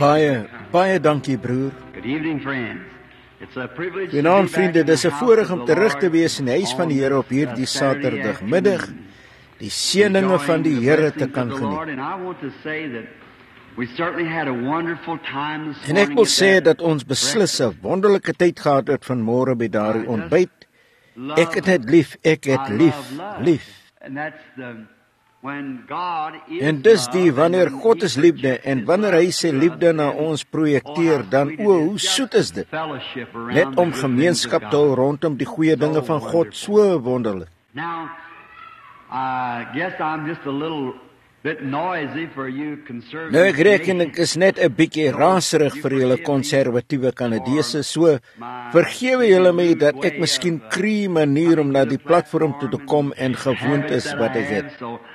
Baie dankie, broer. Good evening, friends. It's a privilege to be Goeienaand, back vriende, in the dis 'n house voorreg of om the terug te Lord wees in die huis van die Here op hierdie Saturday Saterdagmiddag, afternoon. die seëninge van die Enjoying the Here te blessings kan of the Lord, geniet. and I want to say that we certainly had a wonderful time this En ek morning wil at sê that dat ons beslis 'n wonderlike tyd gehad het vanmôre by daardie ontbyt. Ek het dit lief, ek het lief. And that's the when God is En dis die love, wanneer and God He is liefde projects en His wanneer love hy sy to us, liefde na then, ons projekteer, dan hoe soet is dit fellowship around net om the good gemeenskap things te of hou God. rondom die goeie dinge van God, so wonderlik. Now, I guess I'm just a little bit noisy for you conservative. Nou ek reken ek is net 'n bietjie raserig vir julle konservatiewe Kanadese, so vergewe julle my dat ek miskien kree manier om na die platform toe te kom en gewoond is wat ek het.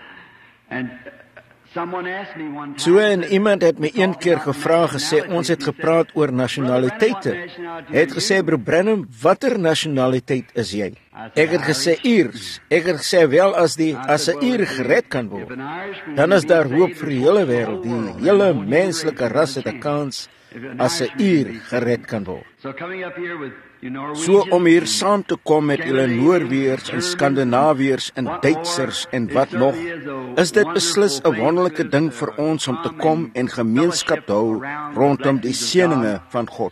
So en iemand het my een keer gevra gesê, ons het gepraat oor nasionaliteite. Hy het gesê, broer Branham, watter nasionaliteit is jy? Ek het gesê Iers. Ek het gesê wel as 'n Ier gered kan word, dan is daar hoop vir die hele wêreld. Die hele menslike ras het 'n kans as 'n Ier gered kan word. So om hier saam te kom met julle Noorweërs en Skandinawiërs en Duitsers en wat nog, is dit beslis 'n wonderlike ding vir ons om te kom en gemeenskap te hou rondom die seëninge van God.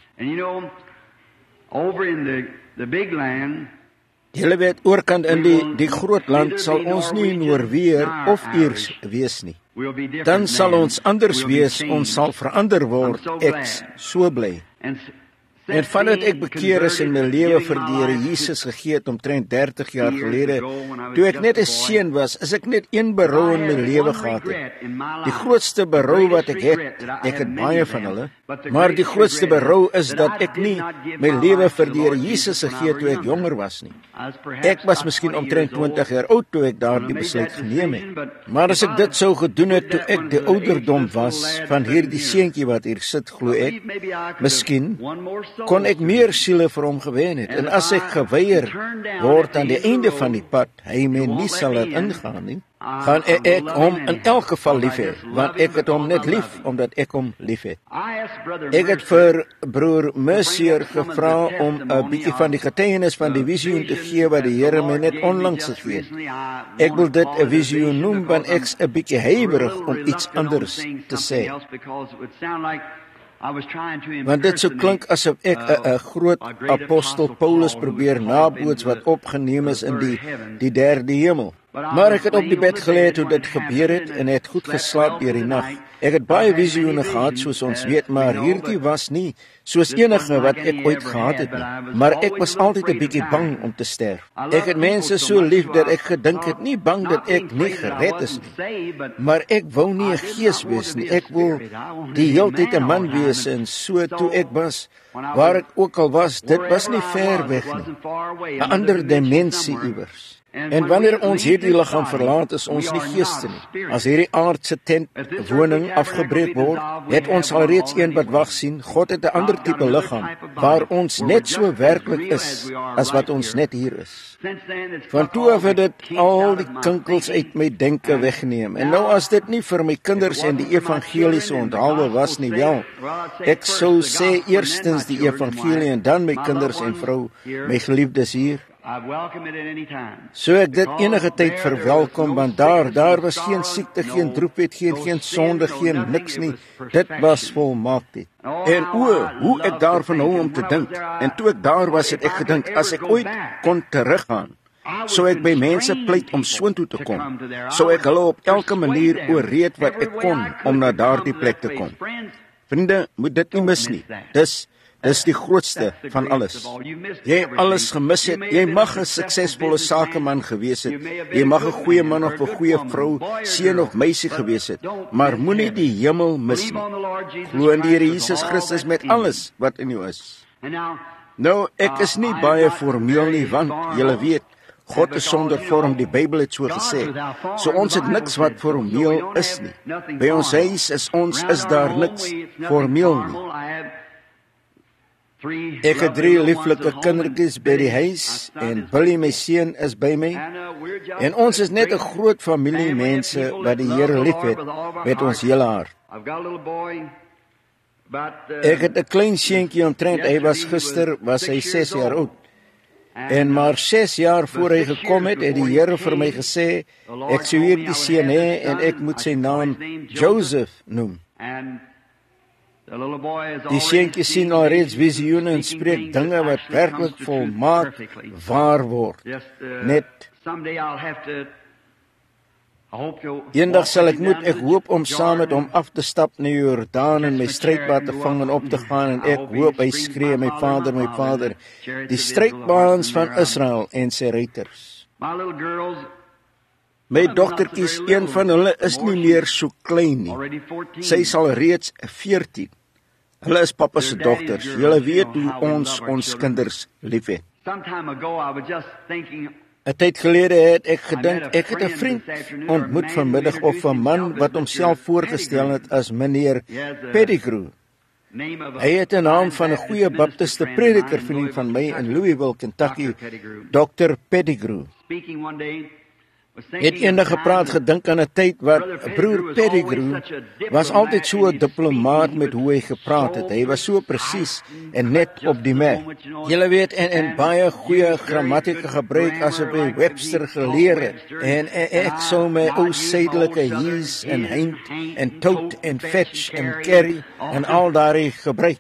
Julle weet, oorkant in die groot land sal ons nie Noorweër of Iers wees nie. Dan sal ons anders wees, ons sal verander word, ek so bly. En vandat ek bekeer is en my lewe vir die Here Jesus gegee het omtrent 30 jaar gelede, toe ek net 'n seun was, is ek net een berou in my lewe gehad het. Die grootste berou wat ek het baie van hulle, maar die grootste berou is dat ek nie my lewe vir die Here Jesus gegee het toe ek jonger was nie. Ek was miskien omtrent 20 jaar oud toe ek daardie besluit geneem het. Maar as ek dit sou gedoen het toe ek die ouderdom was van hierdie seentjie wat hier sit, glo ek, miskien kon ek meer siele vir hom gewen het. En as ek geweier word aan die einde van die pad, hy my nie sal laat ingaan nie, gaan ek hom in elk geval lief hê, want ek het hom net lief, omdat ek hom lief het. Ek het vir broer Mercier gevra om 'n bietjie van die getuienis van die visioen te gee wat die Here my net onlangs gegee het. Ek wil dit 'n visioen noem, want ek's 'n bietjie huiwerig om iets anders te sê. Want dit sou klink asof ek 'n groot apostel Paulus probeer naboots wat opgeneem is in die derde hemel. Maar ek het op die bed gelê toe dit gebeur het en het goed geslaap deur die nag. Ek het baie visioene gehad soos ons weet, maar hierdie was nie soos enige wat ek ooit gehad het nie. Maar ek was altyd 'n bietjie bang om te sterf. Ek het mense so lief dat ek gedink het nie bang dat ek nie gered is nie. Maar ek wou nie 'n gees wees nie. Ek wil die hele tyd 'n man wees en so toe ek was waar ek ook al was, dit was nie ver weg nie. 'n ander dimensie iewers. En wanneer ons hierdie liggaam verlaat, is ons nie geeste nie. As hierdie aardse tent woning afgebreek word, het ons al reeds een wat wag sien. God het 'n ander tipe liggaam waar ons net so werklik is as wat ons net hier is. Van toe af het dit al die kinkels uit my denke weggeneem. En nou as dit nie vir my kinders en die evangeliese onthaalwe was nie, wel, ek sou sê eerstens die evangelie en dan my kinders en vrou, my geliefdes hier. So ek dit enige tyd verwelkom, want daar was geen siekte, geen droefheid, geen sonde, geen niks nie. Dit was volmaak. En hoe ek daarvan hou om te dink. En toe ek daar was, het ek gedink, as ek ooit kon teruggaan, sou ek by mense pleit om soontoe te kom. Sou ek hulle op elke manier ooreed wat ek kon om na daardie plek te kom. Vriende, moet dit nie mis nie. Dis die grootste van alles. Jy alles gemis het. Jy mag 'n suksesvolle sakeman gewees het. Jy mag 'n goeie man of 'n goeie vrou, seun of meisie gewees het, maar moenie die hemel mis nie. Glo in die Here Jesus Christus met alles wat in jou is. Nou, ek is nie baie formeel nie, want julle weet, God is sonder vorm, die Bybel het so gesê. So ons het niks wat formeel is nie. By ons huis is daar niks formeel nie. Ek het 3 lieflike kindertjies by die huis en Billy my seun is by my. En ons is net 'n groot familie mense wat die Here liefhet met ons hele hart. Ek het 'n klein seentjie omtrent, hy was gister, was hy 6 jaar oud. En maar 6 jaar voor hy gekom het, het die Here vir my gesê, ek sou hierdie seun hê en ek moet sy naam Joseph noem. Die seentjie sien alreeds visioene en spreek dinge wat werklik volmaak waar word. Net eendag sal ek hoop om saam met hom af te stap na Jordaan en my strydbaan te vang en op te gaan en ek hoop hy skree, my Vader, die strydbaans van Israel en sy ruiters. My dogtertjies, een van hulle is nie meer so klein nie. Sy sal reeds 14. Hulle is pappa se dogters. Julle weet hoe ons kinders liefhet. 'n Tyd gelede het ek gedink, ek het 'n vriend ontmoet vanmiddag of 'n man wat homself voorgestel het as meneer Pettigrew. Hy het 'n naam van 'n goeie baptiste prediker vriend van my in Louisville, Kentucky, Dr. Pettigrew. Het eendag gepraat, gedink aan 'n tyd wat broer Pettigrew was altyd so 'n diplomaat met hoe hy gepraat het. Hy was so presies en net op die merk. Julle weet, en baie goeie grammatika gebruik asof hy Webster geleer het. En ek sou my ou suidelike he's en hind en tote en fetch en carry en al daardie gebruik.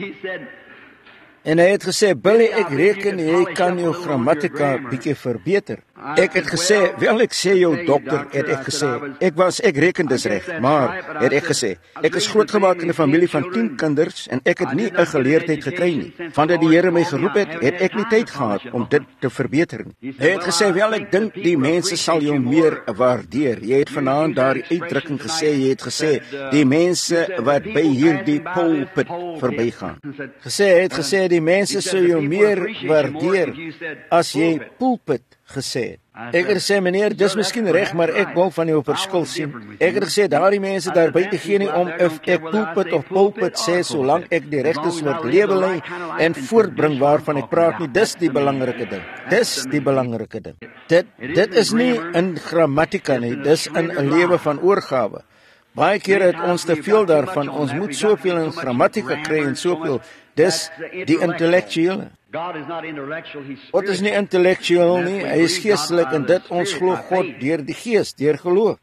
En hy het gesê, Billy, ek reken jy kan jou grammatika bietjie verbeter. Ek het gesê, wel ek sê jou dokter, het ek gesê, ek reken dis reg, maar het ek gesê, ek is grootgemaak in 'n familie van 10 kinders en ek het nie 'n geleerdheid gekry nie. Vandat die Here my geroep het ek nie tyd gehad om dit te verbeter nie. Hy het gesê, wel ek dink die mense sal jou meer waardeer. Jy het vanaand daardie uitdrukking gesê, jy het gesê, die mense wat by hierdie pulpit verbygaan. Hy het gesê, die mense sal jou meer waardeer as jy pulpit gesê het. Ek het gesê, meneer, dis miskien reg, maar ek wil van jou verskil sien. Ek het gesê, daardie mense daar buite gee nie om of ek pulpit of pulpit sê, solank ek die regte soort lewe lei en voortbring waarvan ek praat nie. Dis die belangrike ding. Dis die belangrike ding. Dit is nie in grammatika nie, dis in 'n lewe van oorgawe. Baie kere het ons te veel daarvan, ons moet soveel in grammatika kry en soveel. Dis die intellektuele. God is nie intellektueel nie, hy is geestelik en dit ons glo God deur die Gees, deur geloof.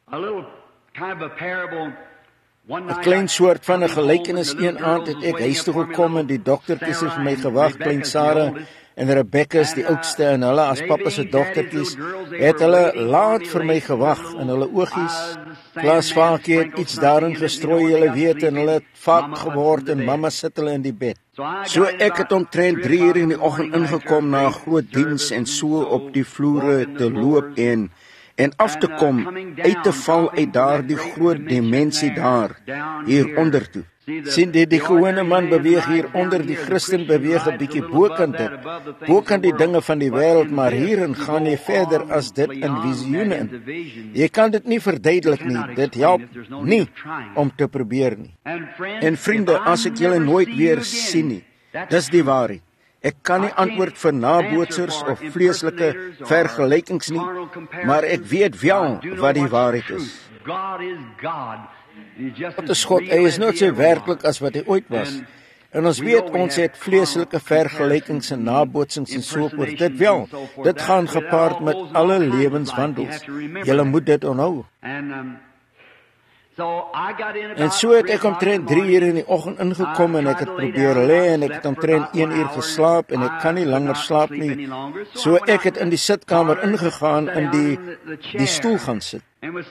'n Klein soort van 'n gelykenis, een aand het ek huis toe gekom en die dogtertjies het vir my gewag, klein Sarah en Rebecca is die oudste en hulle as pappa se dogtertjies het hulle laat vir my gewag en hulle oogies glasvakie het iets daarin gestrooi, julle weet, en hulle het vaak geword en mamma sit hulle in die bed. So ek het omtrent 3 uur in die oggend ingekom na 'n groot diens en so op die vloere te loop en af te kom, uit te val uit daardie groot dimensie daar, hieronder toe. Sien die gewone man beweeg hieronder, die Christen beweeg 'n bietjie bokant dit, bokant die dinge van die wêreld, maar hierin gaan jy verder as dit in visioene in. Jy kan dit nie verduidelik nie, dit help nie om te probeer nie. En vriende, as ek julle nooit weer sien nie, dis die waarheid. Ek kan nie antwoord vir nabootsers of vleeslike vergelykings nie, maar ek weet wel wat die waarheid is. God is God, hy is nooit so werklik as wat hy ooit was. En ons weet, ons het vleeslike vergelykings en nabootsings en so voort. Dit wel, dit gaan gepaard met alle lewenswandels. Julle moet dit onthou. En so het ek omtrent 3 uur in die oggend ingekom en ek het probeer lê en ek het omtrent 1 uur geslaap en ek kan nie langer slaap nie. So ek het in die sitkamer ingegaan en die stoel gaan sit.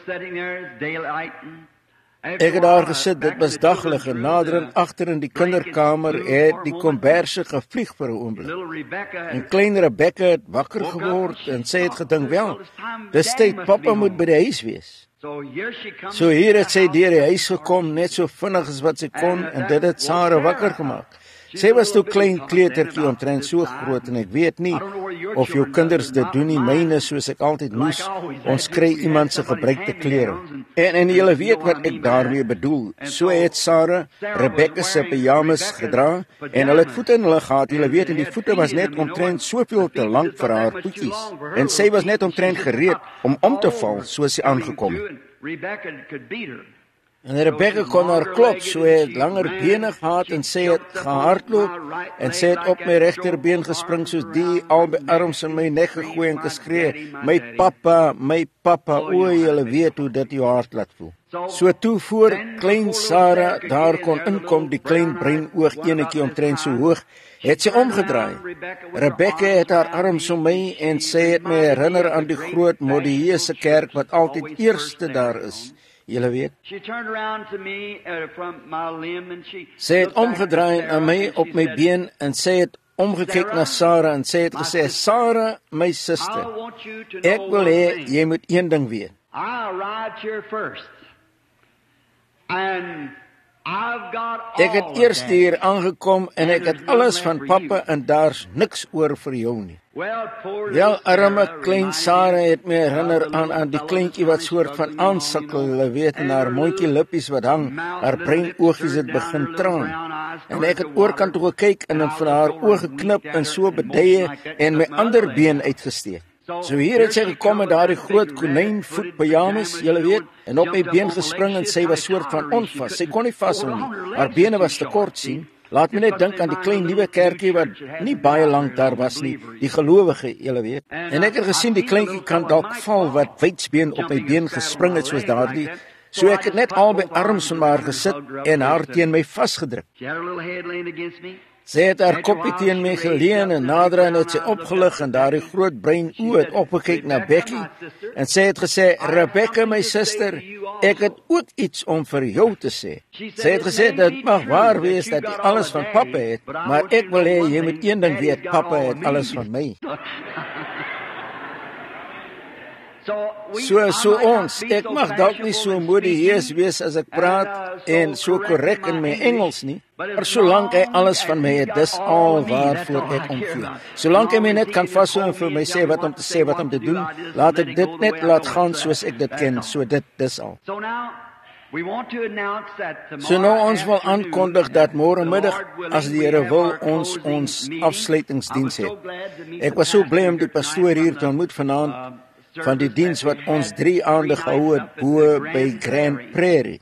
Ek het daar gesit, dit was daglig en nader en agter in die kinderkamer het die komberse gevlieg vir 'n oomblik. En klein Rebecca het wakker geword en sy het gedink, wel, dis tyd, pappa moet by die huis wees. So hier het sy deur die huis gekom, net so vinnig as wat sy kon, en dit het Sarah wakker gemaak. Sy was toe klein kleutertjie, omtrent so groot, en ek weet nie of jou kinders dit doen nie, myne soos ek altyd moes, ons kry iemand se gebruikte klere. En julle weet wat ek daarmee bedoel. So het Sarah Rebecca se pyjamas gedra, en hulle het voete in hulle gehad, julle weet, en die voete was net omtrent soveel te lank vir haar voetjies, en sy was net omtrent gereed om te val, soos sy aangekom het. En Rebekka kon haar klop, so hy het langer bene gehad en sy het gehardloop en sy het op my regterbeen gespring soos die, albei arms in my nek gegooi en geskree, my papa, o, julle weet hoe dit jou hart laat voel. So toe voor klein Sarah daar kon inkom, die klein bruin oog enetjie omtrent so hoog, het sy omgedraai. Rebekka het haar arms om my en sy het my herinner aan die groot Modieuse kerk wat altyd eerste daar is. Julle weet. Sy het omgedraai aan my op my been en sy het omgekyk na Sarah en sy het gesê, Sarah, my suster, ek wil hê jy moet een ding weet. Ek het eers hier aangekom en ek het alles van papa en daar's niks oor vir jou nie. Wel, arme klein Sarah het my herinner aan die kleintjie wat soort van aansukkel, julle weet, en haar mondjie lippies wat hang, haar bruin oogies het begin traan. En ek het oorkant toe gekyk en van haar oë geknip en so beduie en my ander been uitgesteek. So hier het sy gekom met daardie groot konynvoet pyjamas, julle weet, en op my been gespring en sy was soort van onvas. Sy kon nie vashou nie. Haar bene was te kort sien. Laat my net dink aan die klein nuwe kerkie wat nie baie lank daar was nie, die gelowige, julle weet. En ek het gesien die kleintjie kan dalk val wat wydsbeen op my been gespring het soos daardie. So ek het net albei arms van haar gesit en haar teen my vasgedruk. Sy het haar koppie teen my geleun en nader en het sy opgelig en daardie groot bruin oë het opgekyk na Becky en sy het gesê, Rebekka, my suster, ek het ook iets om vir jou te sê. Sy het gesê, dit mag waar wees dat jy alles van papa het, maar ek wil hê jy moet een ding weet, papa het alles van my. So ons, ek mag dalk nie so modieus wees as ek praat en so korrek in my Engels nie, maar solank hy alles van my het, dis al waarvoor ek omgee. Solank hy my net kan vashou en vir my sê wat om te doen, laat ek dit net laat gaan soos ek dit ken, so dis al. So nou ons wil aankondig dat môremiddag, as die Here wil, ons afsluitingsdiens het. Ek was so bly om die pastoor hier te ontmoet vanaand, van die diens wat ons 3 aande gehou het bo by Grand Prairie.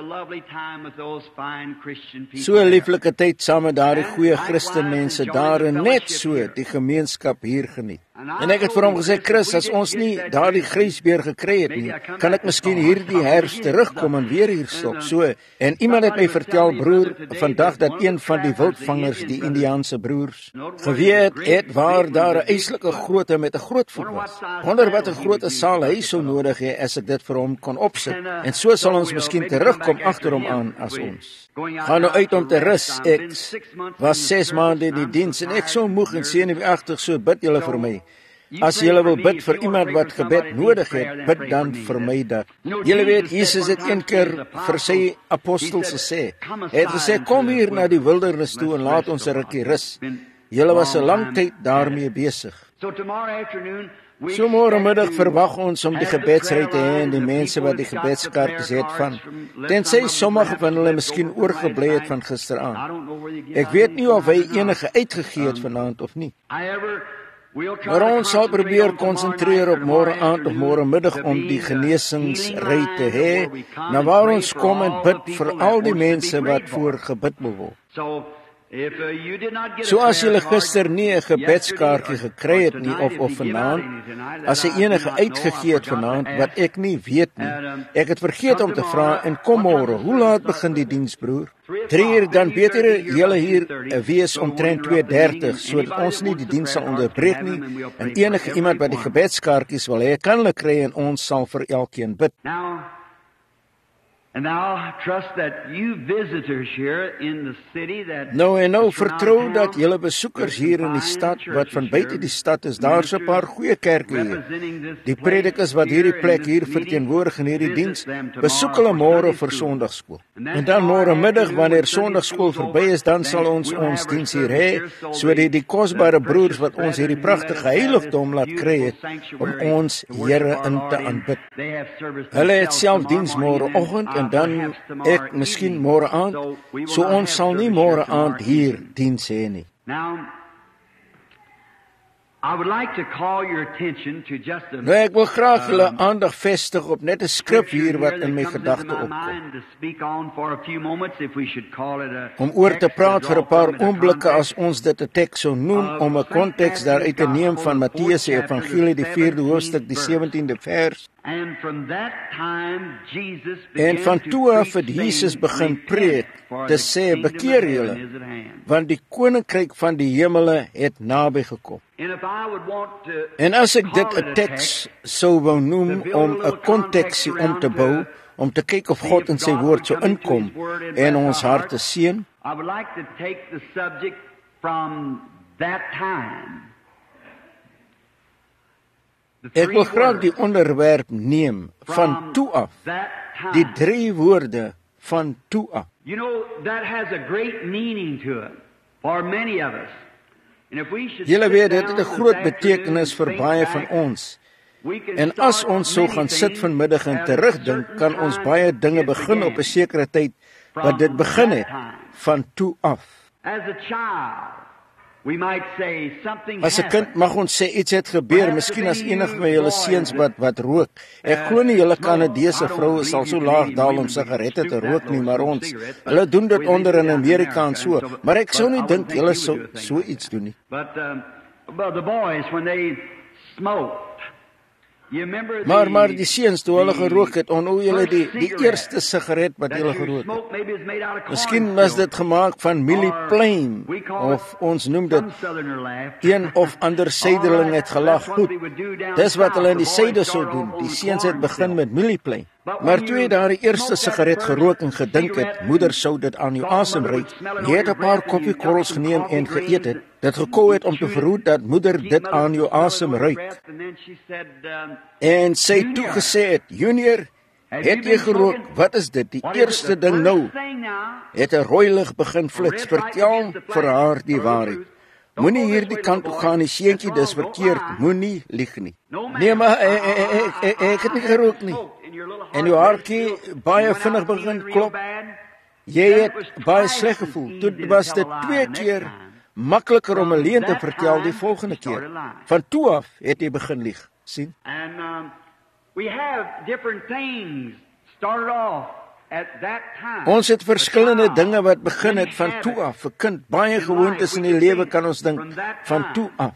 So 'n lieflike tyd saam met daardie goeie Christenmense daar en net so die gemeenskap hier geniet. En ek het vir hom gesê, Chris, as ons nie daardie grysbeer gekry het nie, kan ek miskien hierdie herfs terugkom en weer hier stop. So, en iemand het my vertel, broer, vandag dat een van die wildvangers, die Indiaanse broers, geweet het waar daar 'n eislike groote met 'n groot voet was. Wonder wat 'n groot saal hy sou nodig hê as ek dit vir hom kon opsit. En so sal ons miskien terugkom agter hom aan as ons. Gaan nou uit om te rus. Ek was 6 maande in die diens en ek so moeg en senuweeagtig, so bid julle vir my. As julle wil bid vir iemand wat gebed nodig het, bid dan vir my dat. Julle weet, Jesus het een keer vir sy apostels gesê, hy het gesê, kom hier na die wildernis toe en laat ons 'n rukkie rus. Julle was 'n lang tyd daarmee besig. So môremiddag verwag ons om die gebedsry te hê en die mense wat die gebedskaartjies het van, tensy sommige van hulle miskien oorgebly het van gisteraand. Ek weet nie of hy enige uitgegee het vanaand of nie. Maar ons sal probeer konsentreer op môre aand of môremiddag om die genesingsry te hê, na waar ons kom en bid vir al die mense wat voor gebid moet word. So as julle gister nie 'n gebedskaartjie gekry het nie of vanaand, as jy enige uitgegee het vanaand wat ek nie weet nie, ek het vergeet om te vra en kom môre, hoe laat begin die diens, broer? 3 uur, dan beter julle hier wees omtrent 2:30, sodat ons nie die diens sal onderbreek nie, en enige iemand wat die gebedskaartjies wil hê, kan hulle kry en ons sal vir elkeen bid. Nou vertrou dat julle besoekers hier in die stad, wat van buite die stad is, daar's 'n paar goeie kerke hier. Die predikers wat hierdie plek hier verteenwoordig in hierdie diens, besoek hulle môre vir Sondagskool. En dan môremiddag, wanneer Sondagskool verby is, dan sal ons diens hier hê, sodat die kosbare broers wat ons hierdie pragtige heiligdom laat kry het, om ons Here in te aanbid. Hulle het self diens môreoggend en dan ek miskien môre aand, so ons sal nie môre aand hier diens hê nie. I would like to call your attention to just a Nou, ek wil graag julle aandag vestig op net 'n skrif hier wat in my gedagte opkom. Om oor te praat vir 'n paar oomblikke as ons dit 'n teks sou noem, om 'n konteks daaruit te neem van Matteus se Evangelie, die 4de hoofstuk, die 17de vers. En van toe af het Jesus begin preek, te sê, bekeer julle, want die koninkryk van die hemele het naby gekom. En as ek dit 'n teks sou wou noem om 'n konteksie om te bou, om te kyk of God in sy woord sou inkom en ons harte seën, ek wil graag die onderwerp neem van toe af, die 3 woorde van toe af. You know, that has a great meaning to it for many of us. Julle weet, dit het 'n groot betekenis vir baie van ons. En as ons so gaan sit vanmiddag en terugdink, kan ons baie dinge begin op 'n sekere tyd wat dit begin het, van toe af. As 'n kind mag ons sê iets het gebeur, miskien as enig van julle seuns wat rook. Ek glo nie julle Kanadese vroue sal so laag daal om sigarette te rook nie, maar hulle doen dit onder in Amerika en so. Maar ek sou nie dink julle sou so iets doen nie. But the boys, when they smoked, Maar die seuns toe hulle gerook het, onthou julle die eerste sigaret wat hulle gerook het. Miskien was dit gemaak van Millie Plain, of ons noem dit een of ander suiderling het gelag. Goed, dis wat hulle in die suide sou doen. Die seuns het begin met Millie Plain. Maar toe jy daar die eerste sigaret gerook en gedink het, moeder sou dit aan jou asem ruik, jy het 'n paar koffiekorrels geneem en geëet het, dit gekou het om te verhoed dat moeder dit aan jou asem ruik. En sy toe gesê het, Junior, het jy gerook? Wat is dit? Die eerste ding nou, het 'n rooi lig begin flits. Vertel vir haar die waarheid. Moenie hierdie kant toe gaan nie, seentjie, dis verkeerd. Moenie lieg nie. Nee, maar ek het nie gerook nie. En jou hartjie baie vinnig begin klop. Jy het baie sleg gevoel. Toe was dit 2 keer makliker om 'n leuen te vertel die volgende keer. Van toe af het jy begin lieg. Sien? Ons het verskillende dinge wat begin het van toe af. Vir kind, baie gewoontes in die lewe kan ons dink van toe af.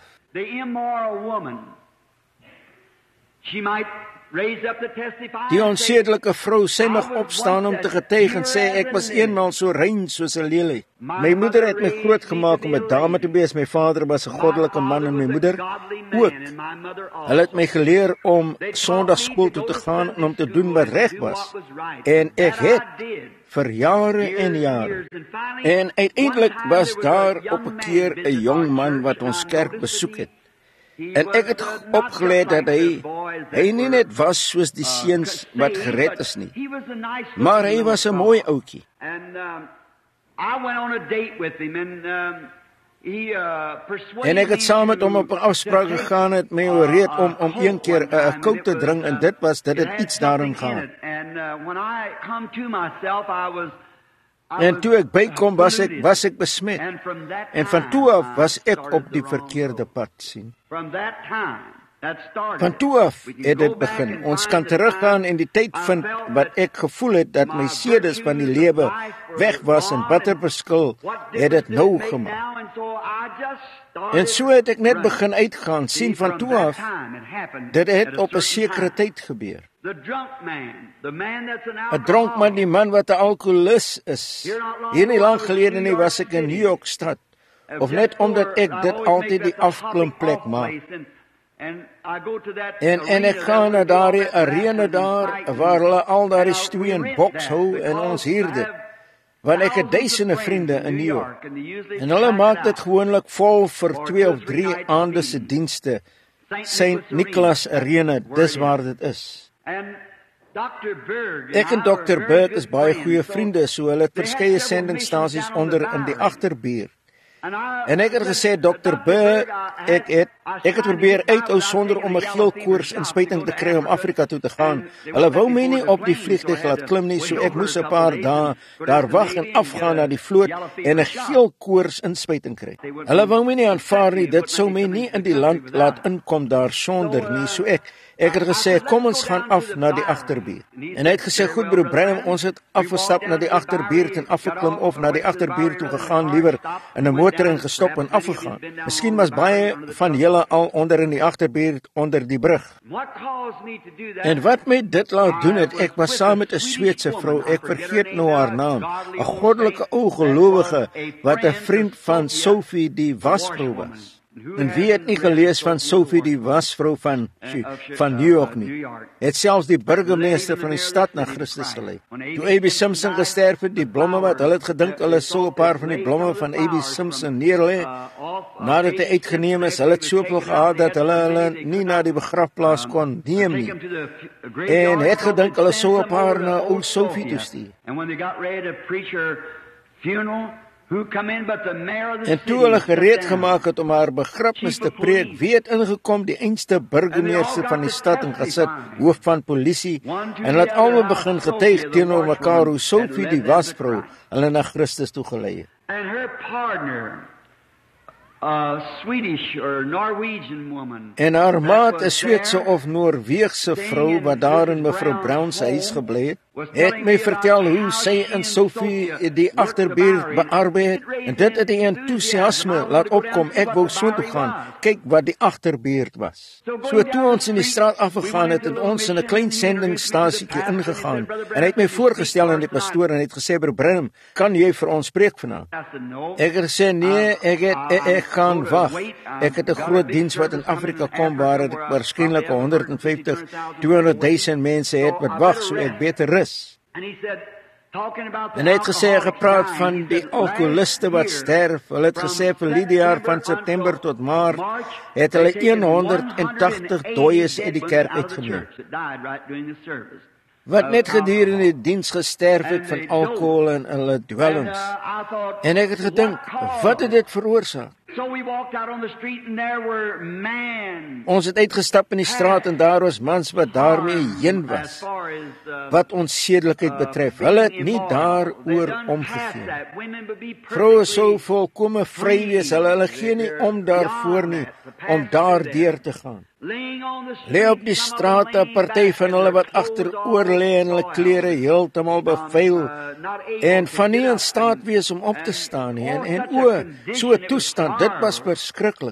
Die onsedelike vrou, sy mag opstaan om te getuig en sê, ek was eenmaal so rein soos 'n lelie. My moeder het my groot gemaak om 'n dame te wees. My vader was 'n goddelike man en my moeder ook. Hulle het my geleer om Sondagskool toe te gaan en om te doen wat reg was. En ek het vir jare en jare. En uiteindelik was daar op 'n keer 'n jong man wat ons kerk besoek het. En ek het opgelet dat hy nie net was soos die seuns wat gered is nie, maar hy was 'n mooi ouetjie. En ek het saam met hom op 'n afspraak gegaan, het my oorreed om een keer 'n kout te drink, en dit het iets daarin gehad. En toe ek bykom, was ek besmet. En van toe af was ek op die verkeerde pad, sien. Van toe af het dit begin. Ons kan teruggaan en die tyd vind wat ek gevoel het dat my sedes van die lewe weg was, en watter verskil het dit nou gemaak. En so het ek net begin uitgaan, sien, van toe af, dit het op 'n sekere tyd gebeur. 'n Dronkman, die man wat 'n alkoholist is. Hier nie lank gelede nie was ek in New York stad, of net omdat ek dit altyd die afklimplek maak. En ek gaan na daardie arena daar, waar hulle al daardie stoei en boks hou, en ons huur dit. Want ek het duisende vriende in New York. En hulle maak dit gewoonlik vol vir 2 of 3 aande se dienste. St. Nicholas Arena, dis waar dit is. Ek en Dr. Berg is baie goeie vriende, so hulle het verskeie sendingstasies onder in die agterbuurt. En ek het gesê, Dr. Burr, ek het probeer uithou sonder om 'n geelkoors inspuiting te kry om Afrika toe te gaan. Hulle wou my nie op die vliegtuig laat klim nie, so ek moes 'n paar dae daar wag en afgaan na die vloot en 'n geelkoors inspuiting kry. Hulle wou my nie aanvaar nie, dit sou my nie in die land laat inkom daar sonder nie, so ek het gesê, kom ons gaan af na die agterbuurt. En hy het gesê, goed broer Branham, ons het afgestap na die agterbuurt en afgeklim of na die agterbuurt toe gegaan, liewer in 'n motor en gestop en afgegaan. Miskien was baie van julle al onder in die agterbuurt onder die brug. En wat my dit laat doen het, ek was saam met 'n Sweedse vrou, ek vergeet nou haar naam, 'n goddelike ou gelowige wat 'n vriend van Sophie die wasvrou was. En wie het nie gelees van Sophie die wasvrou van New York nie? Het selfs die burgemeester van die stad na Christus gelei. Toe A.B. Simpson gesterf het, die blomme wat, hulle het gedink hulle sou 'n paar van die blomme van A.B. Simpson neerlê, nadat hy uitgeneem is, hulle het soveel gehad dat hulle nie na die begrafplaas kon neem nie. En het gedink hulle sou 'n paar na ou Sophie toe stuur. En toe hulle gereed gemaak het om haar begrafnis te preek, wie het ingekom? Die einste burgemeester van die stad en gesit, hoof van polisie, en hulle het almal begin getuig teenoor mekaar hoe Sophie die wasvrou hulle na Christus toe gelei het. En haar maat, 'n Sweedse of Noorweegse vrou wat daar in mevrou Brown se huis gebly het my vertel hoe sy in Sophie die agterbuurt bearbei het, en dit het die entoesiasme laat opkom, ek wou so toe gaan, kyk wat die agterbuurt was. So toe ons in die straat afgegaan het, en ons in 'n klein sendingstasietjie ingegaan, en hy het my voorgestel aan die pastoor, en hy het gesê, broer Branham, kan jy vir ons preek vanaand? Ek het gesê, nee, ek gaan wag. Ek het 'n groot diens wat in Afrika kom, waar ek waarskynlik 150-200 000 mense het wat wag, so ek beter rus. En hy het gesê, gepraat van die alkoholiste wat sterf. Hulle het gesê, vir die jaar van September tot Maart, het hulle 180 dooies uit die kerk uitgeneem, wat net gedurende die diens gesterf het van alkohol en hulle dwelms. En ek het gedink, wat het dit veroorsaak? Ons het uitgestap in die straat en daar was mans wat daarmee heen was, wat ons sedelikheid betref. Hulle het nie daaroor omgegee. Vroue sou volkome vry wees, hulle gee nie om daarvoor nie, om daardeur te gaan. Lê op die straat 'n party van hulle wat agteroor lê en hulle klere heeltemal bevuil en van nie in staat wees om op te staan nie. En so 'n toestand, dit was verskriklik.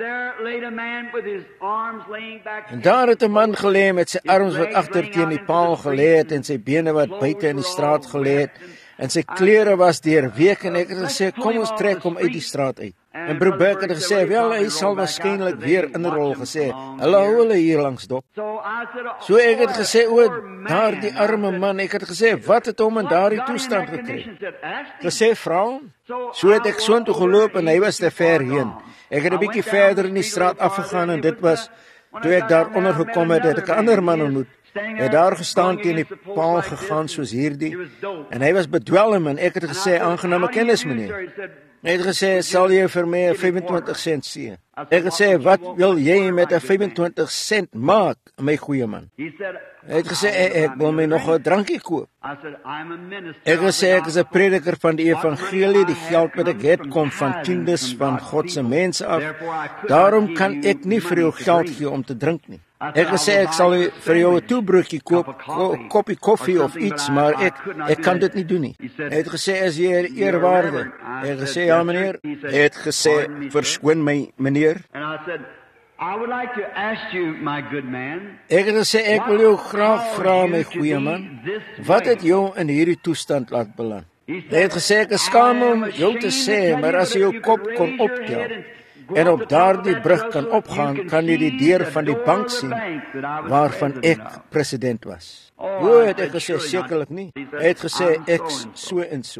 En daar het 'n man gelê met sy arms wat agter teen die paal gelê het en sy bene wat buite in die straat gelê het en sy klere was deurweek, en ek het gesê, kom ons trek hom uit die straat uit. En broer Burke het gesê, wel, hy sal waarskynlik weer inrol, gesê, hulle hou hulle hier langs dop. So ek het gesê, daar die arme man, ek het gesê, wat het hom in daardie toestand gekry? Gesê, vrou, so het ek soontoe geloop en hy was te ver heen. Ek het 'n bietjie verder in die straat afgegaan en dit was, toe ek daar onder gekom het, het ek 'n ander man ontmoet. Hy het daar gestaan teen die paal gegaan soos hierdie, en hy was bedwelm en ek het gesê, aangename kennis meneer. Hy het gesê, sal jy vir my 25 sent gee? Ek het gesê, wat wil jy met 'n 25 sent maak, my goeie man? Hy het gesê, ek wil my nog 'n drankie koop. Ek het gesê, ek is 'n prediker van die evangelie, die geld wat ek het kom van tiendes van God se mense af. Daarom kan ek nie vir jou geld gee om te drink nie. Ek het gesê, ek sal vir jou 'n toebroodjie koop, 'n koppie koffie of iets, maar ek kan dit nie doen nie. Hy het gesê, is jy 'n eerwaarde? Hy het gesê, ja meneer. Hy het gesê, verskoon my meneer. Ek het gesê, ek wil jou graag vra, my goeie man, wat het jou in hierdie toestand laat beland? Hy het gesê, ek is skaam om jou te sê, maar as jy jou kop kon optel en op daardie brug kan opgaan, kan jy die deur van die bank sien waarvan ek president was. Hoe het ek gesê, sekerlik nie. Hy het gesê, ek so en so.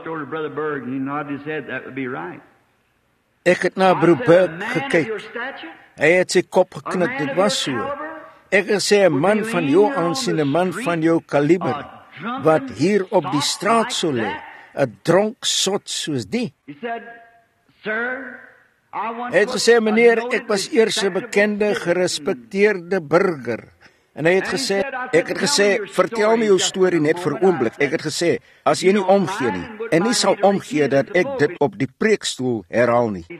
Ek het na broer Burke gekyk. Hy het sy kop geknik, dit was so. Ek het gesê, 'n man van jou aansien, 'n man van jou kaliber, wat hier op die straat sou lê, 'n dronk sot soos die. Hy het gesê, meneer, ek was eers 'n bekende, gerespekteerde burger. En hy het gesê, ek het gesê, vertel my jou storie net vir 'n oomblik. Ek het gesê, as jy nie omgee nie, en nie sal omgee dat ek dit op die preekstoel herhaal nie.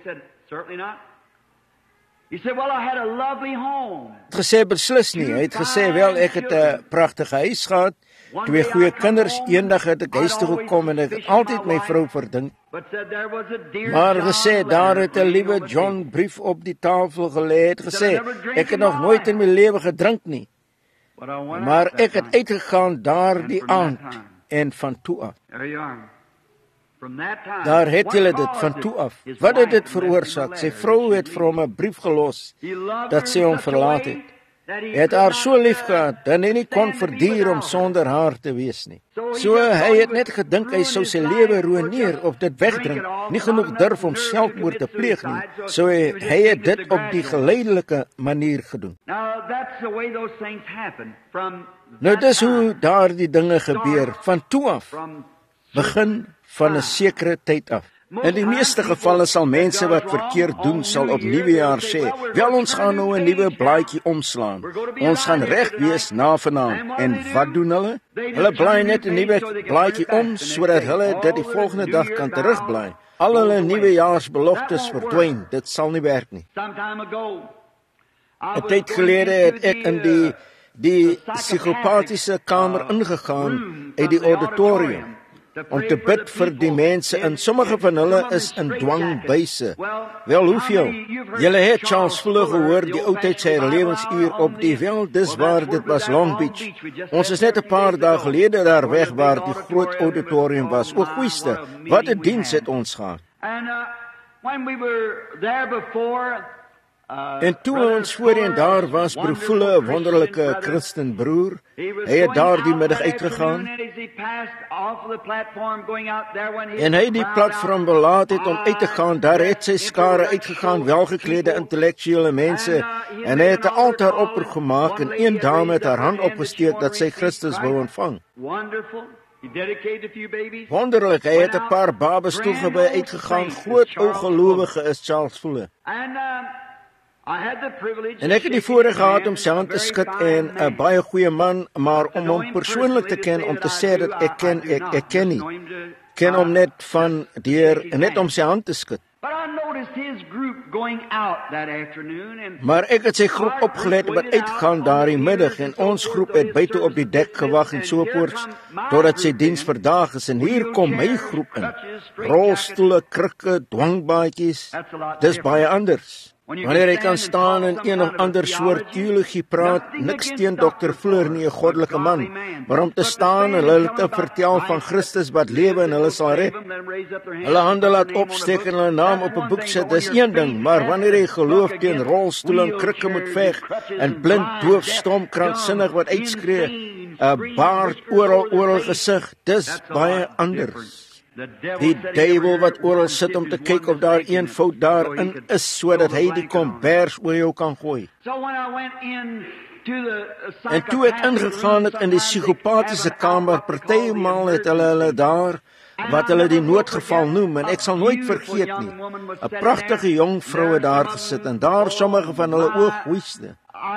He said, well, I had a lovely home. Hy het gesê, beslis nie. Hy het gesê, wel, ek het 'n pragtige huis gehad, 2 goeie kinders. Eendag het ek huis toe gekom en ek het altyd my vrou verdink. Maar gesê, daar het 'n liewe John brief op die tafel gelê. Het gesê, ek het nog nooit in my lewe gedrink nie. Maar ek het uitgegaan daardie aand en van toe af. Daar het julle dit van toe af. Wat het dit veroorsaak? Sy vrou het vir hom 'n brief gelos dat sy hom verlaat het. Hy het haar so lief gehad dat hy nie kon verduur om sonder haar te wees nie. So hy het net gedink hy sou sy lewe ruïneer of dit wegdrink, nie genoeg durf om selfmoord te pleeg nie. So hy het dit op die geleidelike manier gedoen. Nou dis hoe daardie dinge gebeur, van toe af, begin van 'n sekere tyd af. In die meeste gevalle sal mense wat verkeerd doen, sal op Nuwejaar sê, wel, ons gaan nou 'n nuwe blaadjie omslaan. Ons gaan reg wees na vanaand. En wat doen hulle? Hulle blaai net 'n nuwe blaadjie om, sodat hulle dit die volgende dag kan terugblaai. Al hulle nuwejaarsbeloftes verdwyn. Dit sal nie werk nie. 'n Tyd gelede het ek in die psigopatiese kamer ingegaan uit die auditorium om te bid vir die mense, en sommige van hulle is in dwangbuise. Wel, hoeveel? Julle het Charles Fuller gehoor, die oudheid sy lewensuur op die, wel, dis waar, dit was Long Beach. Ons is net 'n paar dae gelede daar weg waar die groot auditorium was. O, goeieste, wat 'n diens het ons gehad. En toe ons voorheen daar was, broer Fuller, 'n wonderlike Christenbroer, hy het daardie middag uitgegaan, en hy die platform belaat het om uit te gaan. Daar het sy skare uitgegaan, welgeklede intellektuele mense, en hy het 'n altaar opgemaak, en een dame het haar hand opgesteek dat sy Christus wou ontvang. Wonderlik, hy het 'n paar babes toegebei uitgegaan. Groot ou gelowige is Charles Fuller. En ek het die voorreg gehad om sy hand te skud, en 'n baie goeie man, maar om hom persoonlik te ken, om te sê dat ek ken nie. Ken hom net van net om sy hand te skud. Maar ek het sy groep opgelet wat uitgaan daardie middag, en ons groep het buite op die dek gewag en sovoorts, totdat sy diens verdaag is, en hier kom my groep in. Rolstoele, krikke, dwangbaadjies, dis baie anders. Wanneer hy kan staan en een of ander soort teologie praat, niks teen Dr. Fuller nie, 'n goddelike man, maar om te staan en hulle te vertel van Christus wat lewe en hulle sal red, hulle hande laat opsteek en hulle naam op 'n boek sit, dis een ding, maar wanneer hy geloof teen rolstoel en krikke moet veg, en blind, doof, stom, kranksinnig wat uitskree, 'n baard oral gesig, dis baie anders. Die duiwel wat oral sit om te kyk of daar een fout daarin is, sodat hy die kombers oor jou kan gooi. En toe ek ingegaan het in die psigopatiese kamer, partymal het hulle daar, wat hulle die noodgeval noem, en ek sal nooit vergeet nie, 'n pragtige jong vrou het daar gesit, en daar sommige van hulle ooghoeste.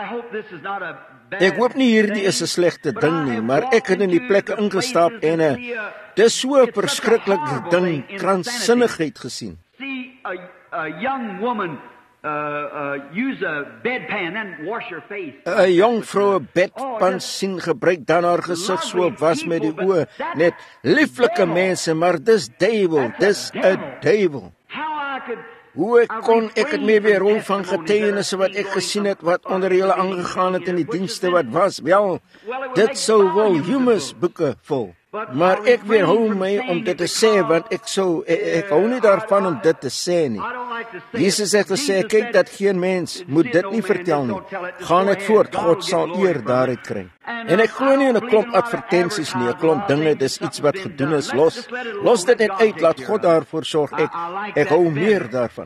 Ek hoop nie hierdie is 'n slegte ding nie, maar ek het in die plekke ingestap en dis so 'n verskriklike ding, kranksinnigheid gesien. A young woman use a bedpan and wash her face. 'n Jong vrou 'n bedpan sien gebruik, dan haar gesig so was met die oë, net lieflike mense, maar dis duiwel, dis 'n duiwel. Hoe ek het meer weer rol van getuienisse wat ek gesien het, wat onder julle aangegaan het in die dienste wat was, wel, dit sou volumes boeke vol. Maar ek weerhou my om dit te sê, want ek hou nie daarvan om dit te sê nie. Jesus het gesê, kyk dat geen mens moet dit nie vertel nie. Gaan dit voort, God sal eer daaruit kry. En ek glo nie in 'n klomp advertensies nie, 'n klomp dinge, dis iets wat gedoen is, los dit net uit, laat God daarvoor sorg. Ek hou meer daarvan.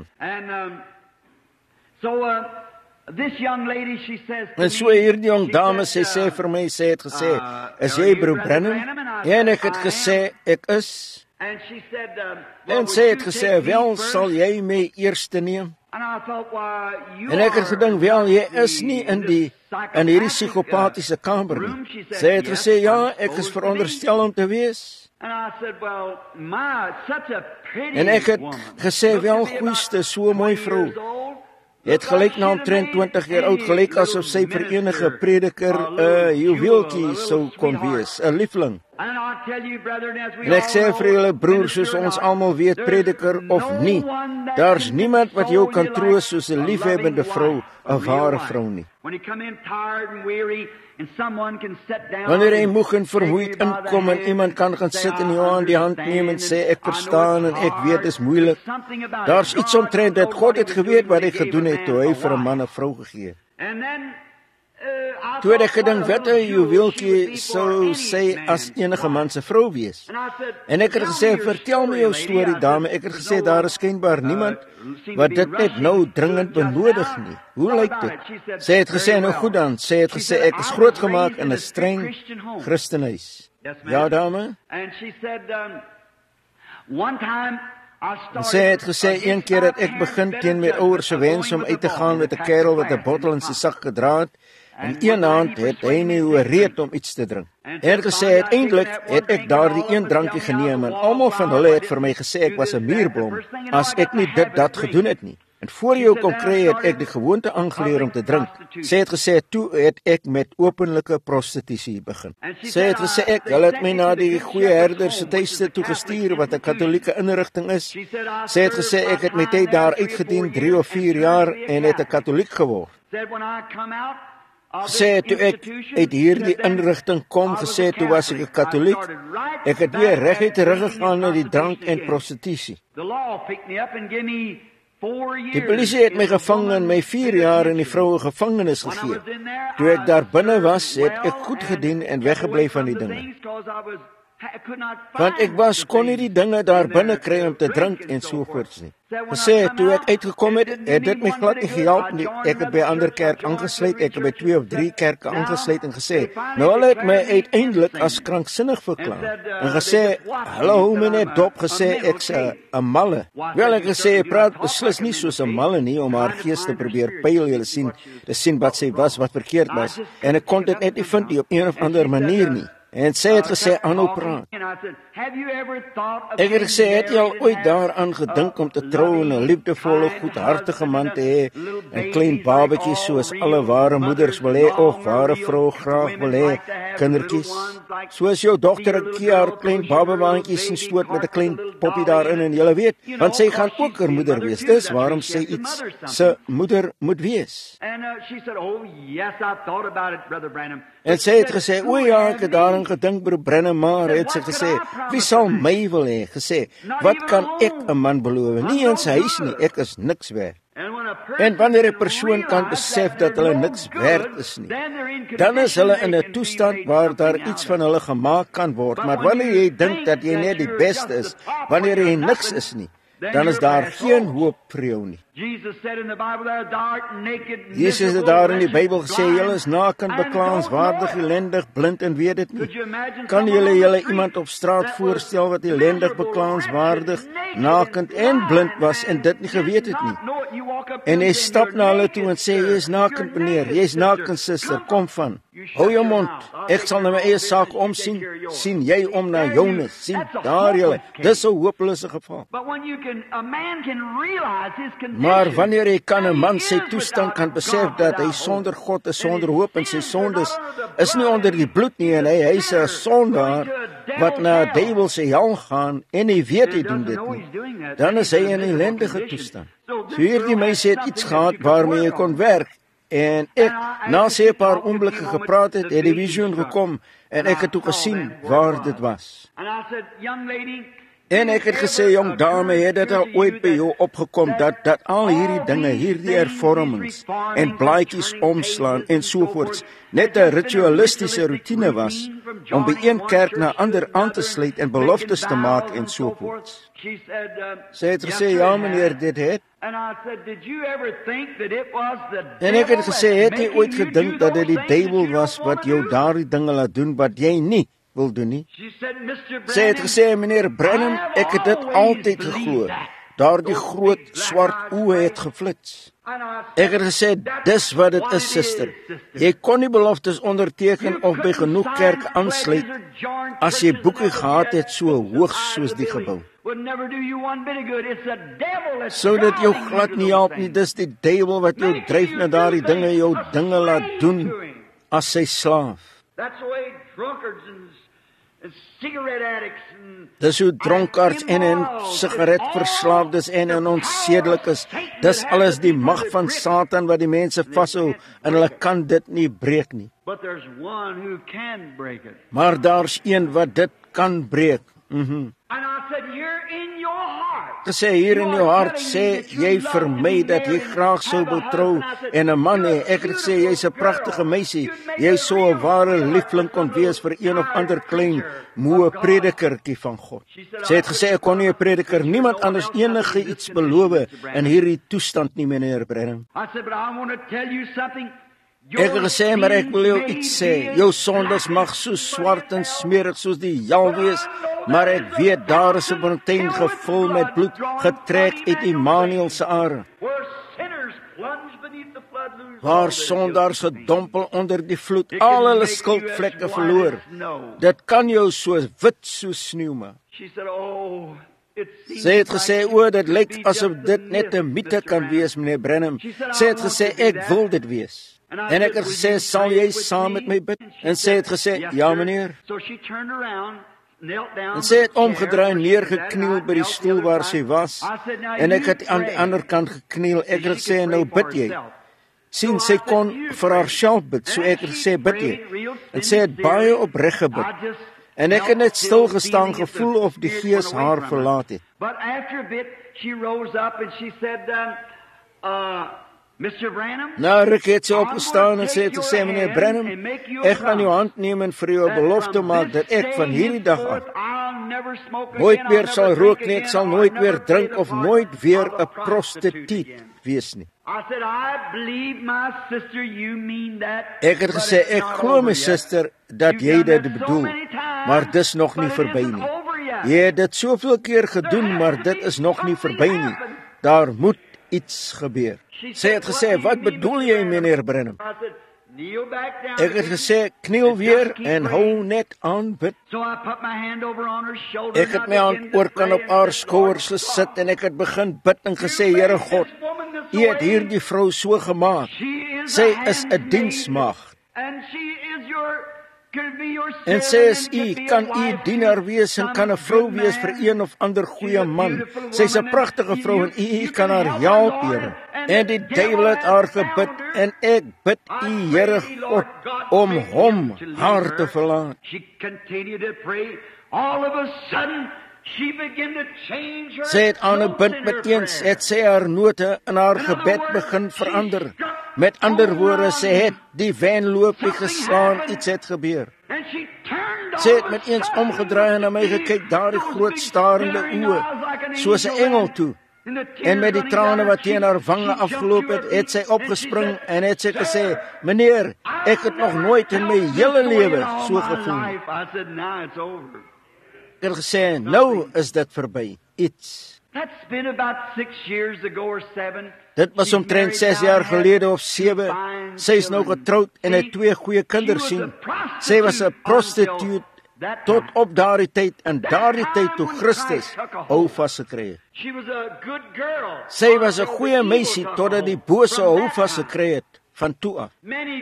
En so hierdie jong dame, sy sê vir my, sy het gesê, is jy broer Branham? En ek het gesê, ek is. And she said, En sy het gesê, wel, sal jy my eerste neem? And I thought, why, you En ek het are gedink, wel, jy is nie in hierdie psychopathic, psigopatiese kamer room. nie. She said, Sy het yes, gesê, ja, I'm ek is supposed to veronderstel om te wees. And I said, well, my, such a pretty En ek het woman. gesê, Looked wel, to be goeiste, about so mooi 20 vrou. years old. Het gelyk na omtrent 20 jaar oud, gelyk asof sy vir enige prediker 'n juweeltjie sou kon wees, 'n liefling. And I tell you, brethren, as we En ek sê all vir know, julle broers, soos minister ons or almal not, weet, there's prediker of no nie, one that daar's can niemand wat jou kan console you troos soos 'n like a liefhebbende loving vrou, wife, 'n a real ware wife. vrou nie. When you come in tired and weary, and someone can sit down Wanneer jy and moeg en take you vermoeid by the inkom en hand iemand kan and gaan say, sit en "I jou aan die hand neem en understand sê, ek and I know verstaan it's en ek weet hard." dit is moeilik. There's something about it. Daar's iets God omtrent knows dat what God he het was geweet doing wat hy when he gedoen gave het a toe hy man vir 'n a man wife. 'n vrou gegee het. And then, I Toe het ek thought, gedink, what a wat 'n little jewel she would juweeltjie be for sou any sy as man's enige wife. man se vrou wees. And I said, En ek het "Tell gesê, me your vertel my jou lady." storie, I dame. said, Ek het "There's gesê, no daar one, is skynbaar niemand seem to wat be dit net rushing nou to it dringend just benodig now. nie. Hoe What lyk about dit? it?" She said, Sy het gesê, "Very nou well." goed dan. Sy het She gesê, said, ek is "I was grootgemaak raised in in 'n a streng Christian home." Christenhuis. Yes, ma'am. Ja, dame. And she said, one time I En started sy het gesê, against een keer my het ek parents' begin better teen my judgment ouers se of wens going om with uit te a gaan boy met 'n that kerel had wat 'n class bottel in in sy his sak gedra het. En And een one night aand he het hy persuaded my me to oorreed drink. om iets te drink. And En gesê, finally I uiteindelik taken that one het drink ek daardie and een all drankie but tell me geneem I en was almal van hulle het vir my wildflower. gesê ek was 'n Do this, that. muurblom The first thing you know, as I got ek nie the dit habit dat of gedoen het nie. En voor She jou said, kon then I kry het ek started die gewoonte aangeleer om te drink. public Sy het gesê, toe het ek met openlike prostitusie begin. And she Sy het said, gesê, they hulle het sent my me na to the die Good goeie Shepherd's herder se Home, which is tuiste a toe Catholic gestuur wat 'n institution. katolieke inrigting is. She said, I Sy het served gesê, ek het my my tyd time daar there 3 or 4 uitgedien, 3 years of 4 and jaar turned to be a en het 'n Catholic. katoliek geword. Said, when I come out of Gesê, this toe ek institution, uit hierdie said, then inrigting kom, I was gesê, a toe was ek 'n Catholic. I katoliek. started right Ek het back weer at reguit drinking teruggegaan na die and drank en prostitution again. prostitusie. The law picked me up and gave me 4 years. Die polisie het my in a gevang en my 4 jaar in die vroue gevangenis When I gegee. was in there, Toe ek I daar binne served was, het well ek goed and gedien en kept weggebly away van die from the dinge. things 'cause I could not Want find ek was the kon nie things die dinge daar in there binne kry om te to drink drink en and so forth. sovoorts nie. Said when I Gesê, come toe ek out, uitgekom het, it didn't het do dit me my one glad bit nie of good. gehelp I nie. joined Ek het by 'n another ander church, I kerk joined aangesluit, three ek het by churches, 2 of 3 kerke now aangesluit en gesê, they finally nou hulle het my declared me uiteindelik as insane. kranksinnig verklaar. And said, En gesê, they just watched hulle me, hou said my I'm net dop, a gesê mental ek's case. 'n malle. Why, Wel, said, ek you gesê, certainly do praat not talk beslis like a nie mental soos 'n case. malle nie, om haar Trying to gees te find her probeer spirit, pyl, see julle sien, what you te sien wat sy was, wat verkeerd was. En ek kon dit net nie vind nie op een of ander manier nie. En sy het gesê, aanhou praat. Ek het gesê, het jy al ooit daaraan gedink om te trou en 'n liefdevolle, goedhartige man te hê, 'n klein babatjie soos alle ware moeders wil hê of ware vrou graag wil hê, kindertjies? Soos jou dogter 'n keer haar klein bababaantjie sien stoot met 'n klein poppie daarin en jy weet, want sy gaan ook 'n moeder wees. Dis waarom sy iets se moeder moet wees. En sy het gesê, o ja, ek het daaraan gedink, broer Brennan, maar het sy gesê, wie sal my wil hê? Gesê, wat kan ek 'n man beloof? Nie eens sy huis nie, ek is niks werd. En wanneer 'n persoon kan besef dat hulle niks werd is nie, dan is hulle in 'n toestand waar daar iets van hulle gemaak kan word. Maar wanneer jy dink dat jy net die beste is, wanneer jy niks is nie, dan is daar geen hoop vir jou nie. Jesus het daar in die Bybel gesê, julle is naken, beklaanswaardig, ellendig, blind en weet dit nie. Kan julle iemand op straat voorstel wat ellendig, beklaanswaardig, naken en blind was en dit nie geweet het nie? En hy stap na hulle toe en sê, jy is naken meneer, jy is naken suster, kom van. Hou jou mond, ek sal na my eie saak omsien, sien jy om na joune, sien daar julle, dis 'n hopelose geval. Maar wanneer hy kan 'n man sy toestand kan besef dat hy sonder God is, sonder hoop en sy sondes is nie onder die bloed nie en hy's 'n sondaar wat na duiwel se hel gaan en hy weet hy doen dit nie, dan is hy in 'n ellendige toestand. So hierdie meisie het iets gehad waarmee hy kon werk. En ek, na sy 'n paar oomblikke gepraat het die visioen gekom en ek het toe gesien waar dit was. En ek het gesê, jong dame, het dit al ooit by jou opgekom dat al hierdie dinge, hierdie hervormings en blaadjies omslaan en sovoorts net 'n ritualistiese roetine was om by een kerk na ander aan te sluit en beloftes te maak en sovoorts. Sy het gesê, ja meneer, dit het. En ek het gesê, het jy ooit gedink dat dit die duiwel was wat jou daardie dinge laat doen wat jy nie wil doen nie. She said, Mr. Sy het gesê, meneer Branham, ek het dit altyd geglo. Daardie groot swart oë het geflits. Ek het gesê, dis wat dit is, suster. Jy kon nie beloftes onderteken of by genoeg kerk aansluit as jy boeke gehad het so hoog soos die gebou. Sou dit jou glad nie help nie, dis die duiwel wat jou dryf na daardie dinge, jou dinge laat doen as sy slaaf. Dis hoe dronkaards en sigaretverslaafdes en onsedelikes. Dis alles die mag van Satan wat die mense vashou en hulle kan dit nie breek nie. Maar daar's een wat dit kan breek. Gesê hier in jou hart, sê jy vir my dat jy graag sou betrou en 'n man hê. Ek het gesê jy's 'n pragtige meisie. Jy sou 'n ware liefling kon wees vir een of ander klein moe predikertjie van God. Sy het gesê ek kon nie 'n prediker, niemand anders enige iets beloof in hierdie toestand nie, meneer Branham. Ek het gesê, maar ek wil jou iets sê. Jou sondes mag so swart en smerig soos die hel wees, maar ek weet daar is 'n fontein gevul met bloed, getrek uit Immanuel se are. Waar sondaars gedompel onder die vloed, al hulle skuldvlekke verloor. Dit kan jou so wit soos sneeu maak. Sy het gesê, dit lyk asof dit net 'n mite kan wees, meneer Branham. Sy het gesê, ek wil dit wees. En ek het gesê, sal jy saam met my bid? En sy het gesê, ja meneer. En sy het omgedraai en neergekniel by die stoel waar sy was. En ek het aan die ander kant gekniel. Ek het gesê, nou bid jy. Sien, sy kon vir haarself bid, so ek het gesê, bid jy. En sy het baie opreg gebid. En ek het net stil gestaan, gevoel of die gees haar verlaat het. Nou ruk het sy opgestaan en sy het gesê, meneer Branham, ek gaan jou hand neem en vir jou 'n belofte maak dat ek van hierdie dag af nooit weer sal rook nie, ek sal nooit weer drink of nooit weer 'n prostituut wees nie. Ek het gesê, ek glo my suster dat jy dit bedoel, maar dis nog nie verby nie. Jy het dit soveel keer gedoen, maar dit is nog nie verby nie. Daar moet iets gebeur. Sy het gesê, wat bedoel jy, meneer Branham? Ek het gesê, kniel weer en hou net aan bid. Ek het my hand oorkant op haar skouers gesit en ek het begin bid en gesê, Here God, U het hierdie vrou so gemaak. Sy is 'n diensmaagd. En sê as kan u dienaar wees en kan 'n vrou wees vir een of ander goeie man. Sy's 'n pragtige vrou en u kan haar help, Here. En die duiwel het haar gebid en ek bid u, Here God, om hom haar te verlaat. Sy het aan 'n bind meteens, het sy haar note in haar gebed begin verander. Met ander woorde, sy het die wenloopie geslaan, iets het gebeur. Sy het met eens omgedraai en na my gekyk, daardie groot starende oë, soos 'n engel toe. En met die trane wat teen haar wange afgeloop het sy opgespring en het sy gesê, meneer, ek het nog nooit in my hele lewe so gevoel. Ek het gesê, nou is dit verby, iets. Dit was omtrent 6 jaar gelede of 7. Sy is nou getroud en het 2 goeie kinders sien. Sy was 'n prostituut tot op daardie tyd en daardie tyd toe Christus hou vasgekry het. Sy was 'n goeie meisie totdat die bose hou vasgekry het van toe af.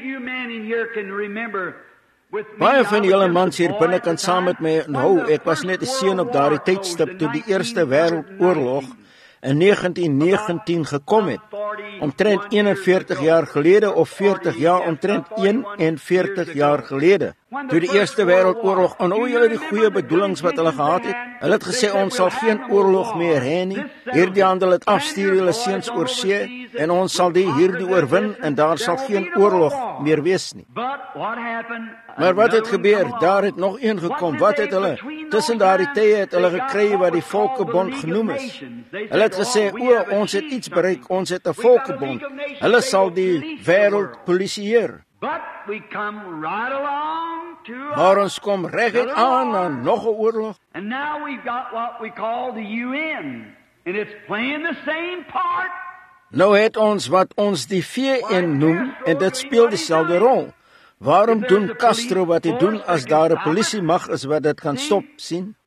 Baie van julle mans hier binne kan saam met my onthou, ek was net 'n seun op daardie tydstip toe die Eerste Wêreldoorlog in 1919 gekom het. Omtrent 41 jaar gelede of 40 jaar, omtrent 41 jaar gelede. Toe die Eerste Wêreldoorlog, onthou julle die goeie bedoelings wat hulle gehad het? Hulle het gesê ons sal geen oorlog meer hê nie. Hierdie handel het afstuur julle seuns oor see en ons sal hierdie oorwin en daar sal geen oorlog meer wees nie. Maar wat het gebeur? Daar het nog een gekom. Wat het hulle? Tussen daardie tye het hulle gekry wat die Volkebond genoem is. Hulle het gesê, ons het iets bereik, ons het 'n Volkebond. Hulle sal die wêreld polisieer. Maar ons kom reguit aan na nog 'n oorlog. And now we've got what we call the UN. And it's playing the same part. Nou het ons wat ons die VN noem en dit speel dieselfde rol. Waarom doen Castro wat hy doen as daar 'n polisiemag is wat dit kan stop, sien?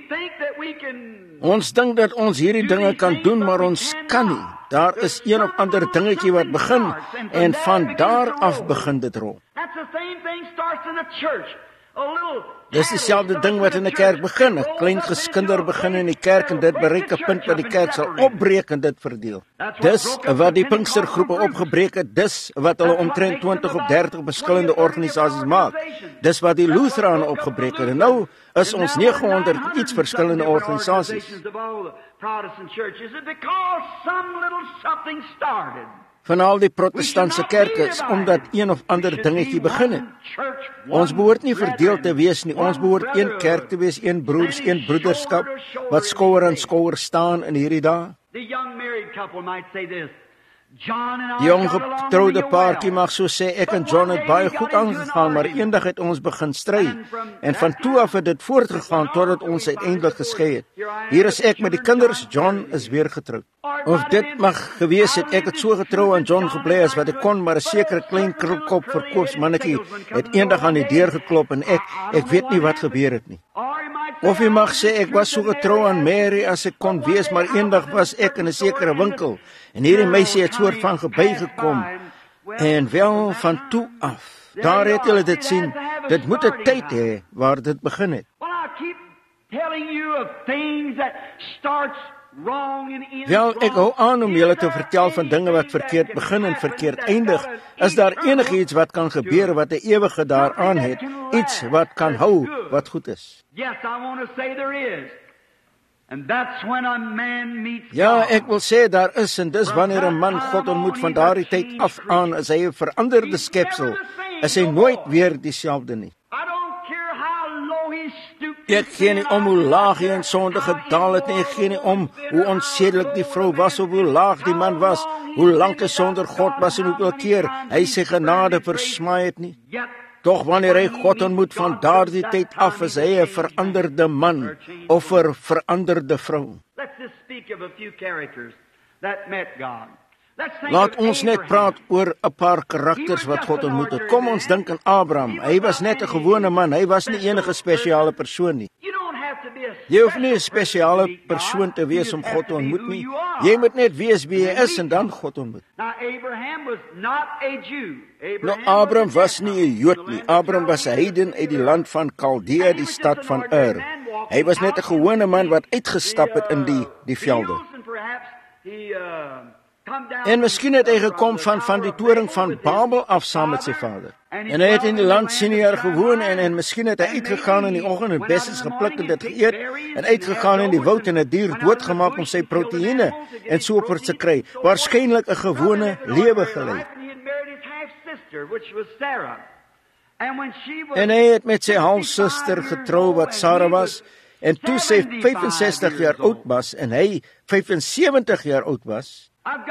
Ons dink dat ons hierdie dinge kan doen, maar ons kan nie. Daar is een of ander dingetjie wat begin en van daar af begin dit rol. Dis dieselfde ding wat in 'n kerk begin. 'n Klein geskinder begin in die kerk en dit bereik 'n punt wat die kerk sal opbreek en dit verdeel. Dis wat die Pinkstergroepe opgebreek het, dis wat hulle omtrent 20 of 30 verskillende organisasies maak. Dis wat die Lutherane opgebreek het en nou is ons 900 iets verskillende organisasies. Van al die protestantse kerke is omdat een of ander dingetjie begin het. Ons behoort nie verdeel te wees nie. Ons behoort een kerk te wees, een broers, een broederskap wat skouer aan skouer staan in hierdie dae. Die jong getroude paartjie mag so sê, ek en John het baie goed aangegaan, maar eendag het ons begin stry. En van toe af het dit voortgegaan totdat ons uiteindelik geskei het. Hier is ek met die kinders, John is weer getroud. Of dit mag gewees het, ek het so getrou aan John gebly as wat ek kon, maar 'n sekere klein krulkop verkoopsmannetjie het eendag aan die deur geklop en ek weet nie wat gebeur het nie. Of jy mag sê, ek was so getrou aan Mary as ek kon wees, maar eendag was ek in 'n sekere winkel en hierdie meisie het soort van gebygekom en wel van toe af. Daar het julle dit sien, dit moet 'n tyd hê waar dit begin het. Wel, ek hou aan om julle te vertel van dinge wat verkeerd begin en verkeerd eindig. Is daar enigiets wat kan gebeur wat 'n ewige daaraan het, iets wat kan hou wat goed is? Ja, ek wil sê daar is en dis wanneer 'n man God ontmoet van daardie tyd af aan, is hy 'n veranderde skepsel, is hy nooit weer dieselfde nie. Ek gee nie om hoe laag hy in sonde gedaal het nie, ek gee nie om hoe onsedelik die vrou was of hoe laag die man was, hoe lank hy sonder God was en hoeveel keer hy sy genade versmaai het nie. Doch wanneer hy God ontmoet van daardie tyd af, is hy 'n veranderde man of 'n veranderde vrou. Laat ons net praat oor 'n paar karakters wat God ontmoet het. Kom ons dink aan Abraham. Hy was net 'n gewone man, hy was nie enige spesiale persoon nie. Jy hoef nie 'n spesiale persoon te wees om God te ontmoet nie. Jy moet net wees wie jy is en dan God ontmoet. Nou, Abraham was nie 'n Jood nie. Abraham was 'n heiden uit die land van Kaldea, die stad van Ur. Hy was net 'n gewone man wat uitgestap het in die velde. En miskien het hy gekom van die toring van Babel af saam met sy vader. En hy het in die land Siniar gewoon en miskien het hy uitgegaan in die oggend en bessies gepluk en dit geëet en uitgegaan in die woud en 'n dier doodgemaak om sy proteïene en so voort te kry. Waarskynlik 'n gewone lewe gelei. En hy het met sy halfsuster getrou wat Sarah was en toe sy 65 jaar oud was en hy 75 jaar oud was.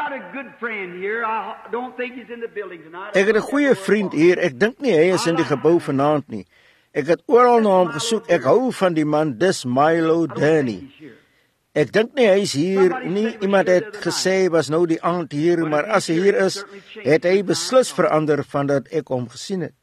Ek het 'n goeie vriend hier. Ek dink nie hy is in die gebou vanaand nie. Ek het oral na hom gesoek. Ek hou van die man, dis Milo Durney. Ek dink nie hy is hier nie. Iemand het gesê hy was nou die aand hier, maar as hy hier is, het hy beslis verander van dat ek hom gesien het.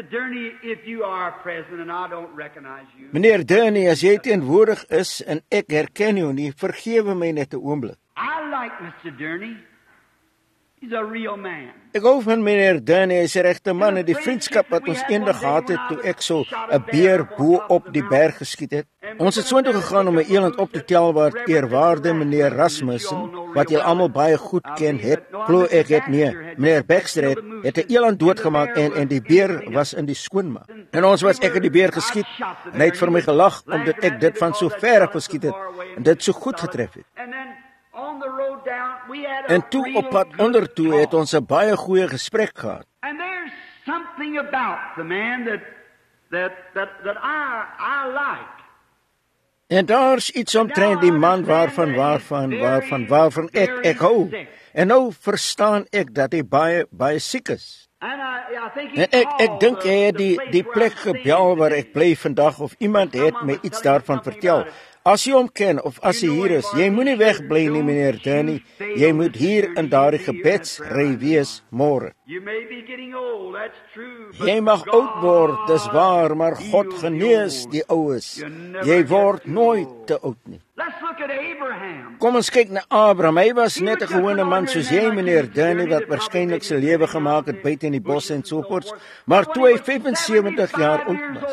Meneer Durney, as jy teenwoordig is en ek herken jou nie, vergewe my net 'n oomblik. I like Mr. Durney. He's a real man. Ek hou van meneer Durney, hy is 'n regte man en die vriendskap wat ons eendag gehad het toe ek so 'n beer bo op die berg geskiet het. Ons het soontoe gegaan om 'n eland op te tel waar eerwaarde meneer Rasmussen, wat julle almal baie goed ken het, glo ek het nie. Meneer Baxter het 'n eland doodgemaak en die beer was in die skoonmaak. En ons was ek het die beer geskiet en hy het vir my gelag omdat ek dit van so ver af geskiet het en dit so goed getref het. En toe op pad ondertoe het ons 'n baie goeie gesprek gehad. And there's something about the man that I like. En daar's iets omtrent die man waarvan ek hou. En nou verstaan ek dat hy baie siek is. En ek dink hy het die plek gebel waar ek bly vandag, of iemand het my iets daarvan vertel. As jy hom ken, of as hy hier is, jy moenie wegbly nie, meneer Danny. Jy moet hier in daardie gebedsry wees môre. Jy mag oud word, dis waar, maar God genees die oues. Jy word nooit te oud nie. Kom ons kyk na Abraham. Hy was net 'n gewone man soos jy, meneer Danny, wat waarskynlik sy lewe gemaak het buite in die bosse en so voort. Maar toe hy 75 jaar oud was,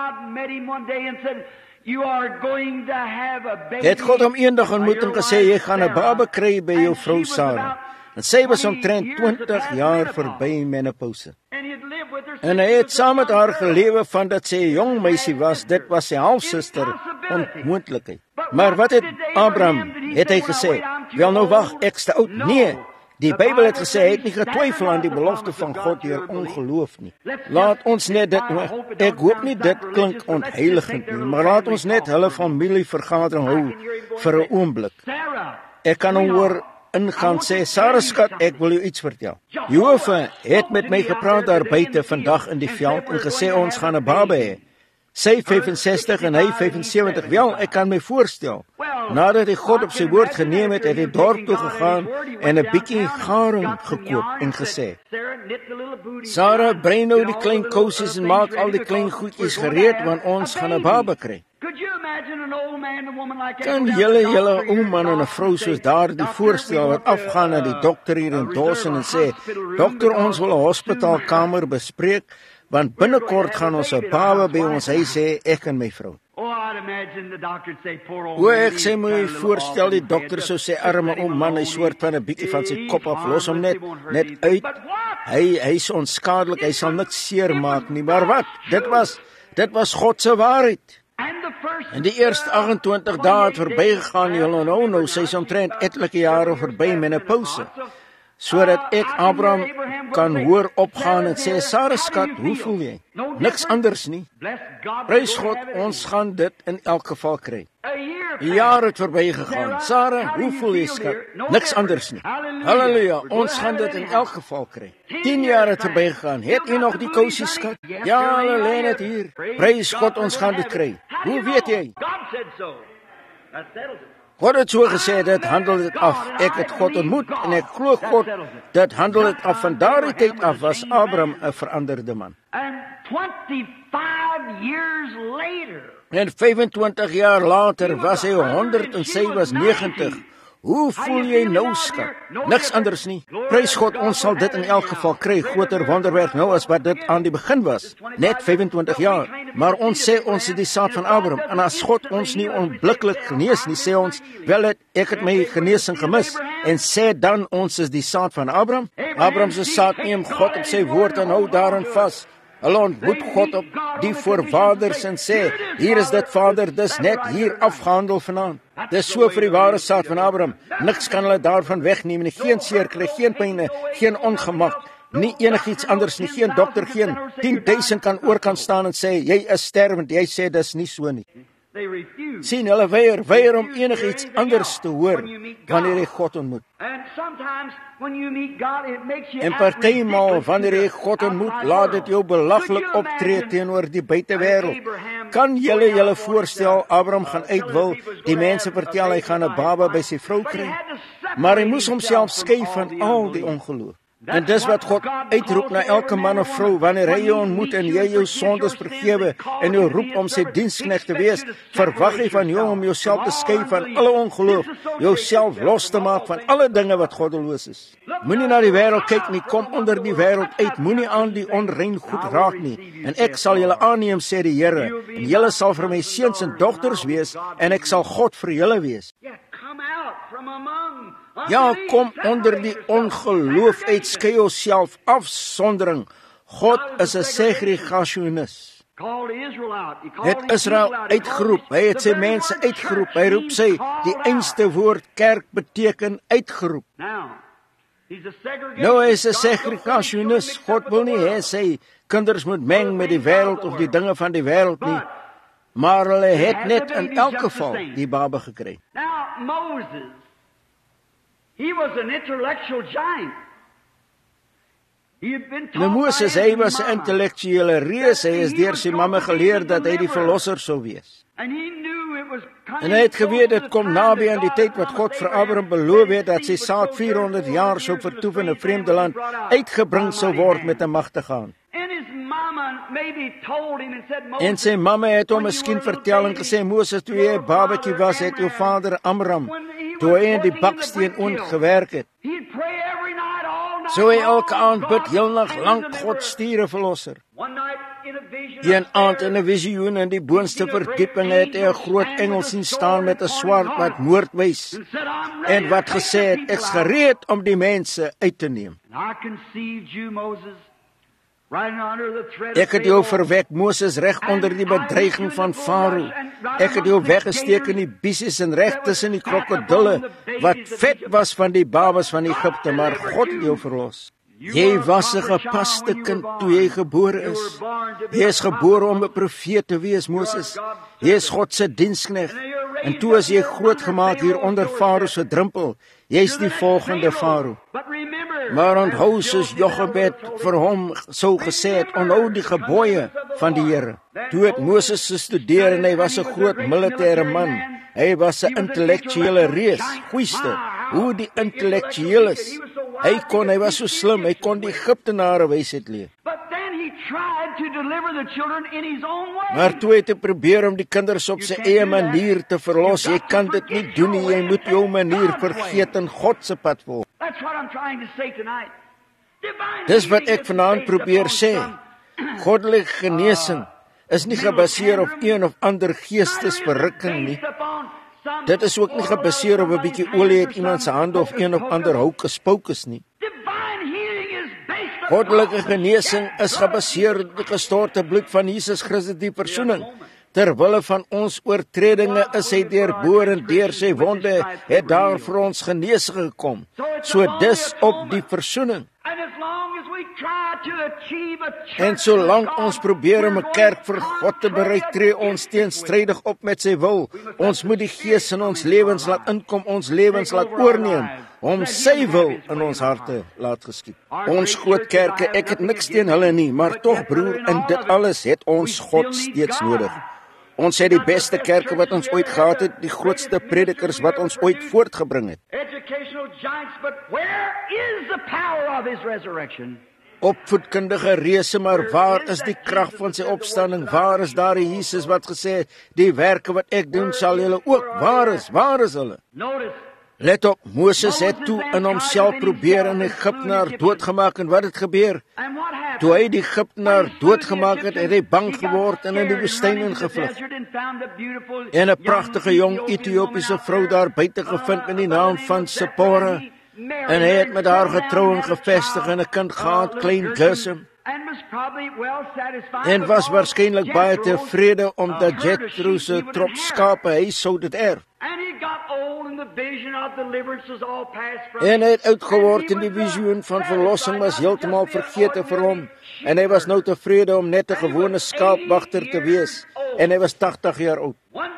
het God hom eendag ontmoet en gesê, jy gaan 'n baba kry by jou vrou Sarah. En sy was omtrent 20 jaar verby menopause. En hy het saam met haar gelewe van dat sy 'n jong meisie was. Dit was sy halfsuster, onmoontlikheid. Maar wat het Abraham, het hy gesê, wel nou wag, ek's te oud. Nee, die Bybel het gesê, hy het nie getwyfel aan die belofte van God deur ongeloof nie. Laat ons net dit, ek hoop nie dit klink ontheiligend nie, maar laat ons net hulle familievergadering hou vir 'n oomblik. Ek kan hom hoor ingaan sê, Sarah skat, ek wil jou iets vertel. Jehova het met my gepraat daar buite vandag in die veld en gesê, ons gaan 'n baba hê. Sy 65 en hy 75. Wel, ek kan my voorstel. Nadat hy God op sy woord geneem het, het hy dorp toe gegaan en 'n bietjie garing gekoop en gesê, Sarah, brei nou die klein kousies en maak al die klein goedjies gereed, want ons gaan 'n baba kry. Kan julle ou man en 'n vrou soos daardie voorstel wat afgaan na die dokter hier in Dawson en sê, dokter, ons wil 'n hospitaalkamer bespreek, want binnekort gaan ons 'n baba by ons huis hê, ek en my vrou. Ek sê my voorstel, die dokter sou sê, arme ou man, hy soort van 'n bietjie van sy kop af, los hom net uit. Hy's onskadelik, hy sal niks seer maak nie. Maar wat? Dit was God se waarheid. En die eerste 28 dae het verbygegaan, julle nou, sy's omtrent etlike jare verby menopause. Sodat ek Abraham kan hoor opgaan en sê, Sarah skat, hoe voel jy? Niks anders nie. Prys God, ons gaan dit in elk geval kry. 'n jaar het verbygegaan. Sarah, hoe voel jy, skat? Niks anders nie. Halleluja, ons gaan dit in elk geval kry. 10 jaar het verbygegaan. Het jy nog die kousie, skat? Ja, hulle lê net hier. Prys God, ons gaan dit kry. Hoe weet jy? God het so gesê, dit handel dit af. Ek het God ontmoet en ek glo God, dit handel dit af. Van daardie tyd af was Abraham 'n veranderde man. En 25 jaar later was hy 100 en sy was 90. Hoe voel jy nou, skat? Niks anders nie. Prys God, ons sal dit in elk geval kry. Groter wonderwerk nou as wat dit aan die begin was. Net 25 jaar. Maar ons sê ons is die saad van Abraham. En as God ons nie onmiddellik genees nie, sê ons, wel ek het my genesing gemis. En sê dan ons is die saad van Abraham. Abraham se saad neem God op sy woord en hou daarin vas. Hulle ontmoet God op die voorvaders en sê, hier is dit Vader, dis net hier afgehandel vanaand. Dis so vir die ware saad van Abraham. Niks kan hulle daarvan wegneem nie. Geen seer kry, geen pyn, geen ongemak, nie enigiets anders nie. Geen dokter, geen 10,000 kan oor kan staan en sê, jy is sterwend. Jy sê, dis nie so nie. Sien, hulle weier om enigiets anders te hoor wanneer jy God ontmoet. En partymal wanneer jy God ontmoet, laat dit jou belaglik optree teenoor die buitewêreld. Kan julle voorstel, Abraham gaan uitwil, die mense vertel hy gaan 'n baba by sy vrou kry, maar hy moes homself skei van al die ongeloof. En dis wat God uitroep na elke man of vrou, wanneer hy jou ontmoet en jy jou sondes vergewe en jou roep om sy diensknegt te wees, verwag hy van jou om jouself te skei van alle ongeloof, jouself los te maak van alle dinge wat goddeloos is. Moenie na die wêreld kyk nie, kom onder die wêreld uit, moenie aan die onrein goed raak nie, en ek sal julle aanneem, sê die Here, en julle sal vir my seuns en dogters wees, en ek sal God vir julle wees. Ja, kom onder die ongeloof uit, skei jouself afsondering. God is 'n segregasionis. Het Israel uitgeroep, hy het sy mense uitgeroep, hy roep sy, die einste woord kerk beteken uitgeroep. Nou, hy is 'n segregasionis. God wil nie hê sy kinders moet meng met die wêreld of die dinge van die wêreld nie, maar hulle het net in elk geval die baba gekry. He was an intellectual giant. Nou Moses, hy was 'n intellektuele reus, hy is deur sy mamma geleer dat hy die verlosser sou wees. En hy het geweet dit kom naby aan die tyd wat God vir Abraham beloof het dat sy saad 400 jaar sou vertoef in 'n vreemde land, uitgebring sou word met 'n magtige hand. En sy mamma het hom miskien vertel en gesê, Moses, toe jy 'n babatjie was, het jou vader Amram, toe hy in die baksteen oond gewerk het, sou hy elke aand bid, heel nag lank, God stuur 'n verlosser. Een aand in 'n visioen in die boonste verdieping het hy 'n groot engel sien staan met 'n swaard wat moord wys en wat gesê het, ek's gereed om die mense uit te neem. Ek het jou verwek, Moses, reg onder die bedreiging van Farao. Ek het jou weggesteek in die biesies en reg tussen die krokodille, wat vet was van die babas van Egipte, maar God het jou verlos. Jy was 'n gepaste kind toe jy gebore is. Jy is gebore om 'n profeet te wees, Moses. Jy is God se diensknegt. En toe is jy groot gemaak hier onder Farao se drempel. Jy's die volgende Farao. Maar onthou, soos Jochebed vir hom sou gesê het, onthou die gebooie van die Here. Toe het Moses gestudeer en hy was 'n groot militêre man. Hy was 'n intellektuele reus, goeieste, hoe die intellektueles. Hy was so slim, hy kon die Egiptenare wysheid leer. Maar toe het hy probeer om die kinders op sy eie manier te verlos. Jy kan dit nie doen nie, jy moet jou manier vergeet en God se pad volg. Dis wat ek vanaand probeer sê. Goddelike genesing is nie gebaseer op een of ander geestesverrukking nie. Dit is ook nie gebaseer op 'n bietjie olie uit iemand se hande of een of ander hocus pocus nie. Goddelike genesing is gebaseer op die gestorte bloed van Jesus Christus, die versoening. Terwille van ons oortredinge is hy deurboor en deur sy wonde het daar vir ons genesing gekom. So dis op die versoening. En solank ons probeer om 'n kerk vir God te bereik, tree ons teenstrydig op met sy wil. Ons moet die Gees in ons lewens laat inkom, ons lewens laat oorneem, om sy wil in ons harte laat geskied. Ons groot kerke, ek het niks teen hulle nie, maar tog broer, in dit alles het ons God steeds nodig. Ons het die beste kerke wat ons ooit gehad het, die grootste predikers wat ons ooit voortgebring het. Opvoedkundige reuse, maar waar is die krag van sy opstanding? Waar is daar die Jesus wat gesê het, die werke wat ek doen sal julle ook? Waar is hulle? Let op, Moses het toe in homself probeer in Egiptenaar doodgemaak, en wat het gebeur? Toe hy die Egiptenaar doodgemaak het, het hy bang geword en in die woestyn ingevlug. En 'n pragtige jong Ethiopiese vrou daar buite gevind met die naam van Sipora, en hy het met haar getrou en gevestig en 'n kind gehad, klein Gershom, en was waarskynlik baie tevrede omdat Jethro se trop skape hy sou dit erf. En hy het uitgeword en die visioen van verlossing was heeltemal vergete vir hom, en hy was nou tevrede om net 'n gewone skaapwagter te wees, en hy was 80 jaar oud.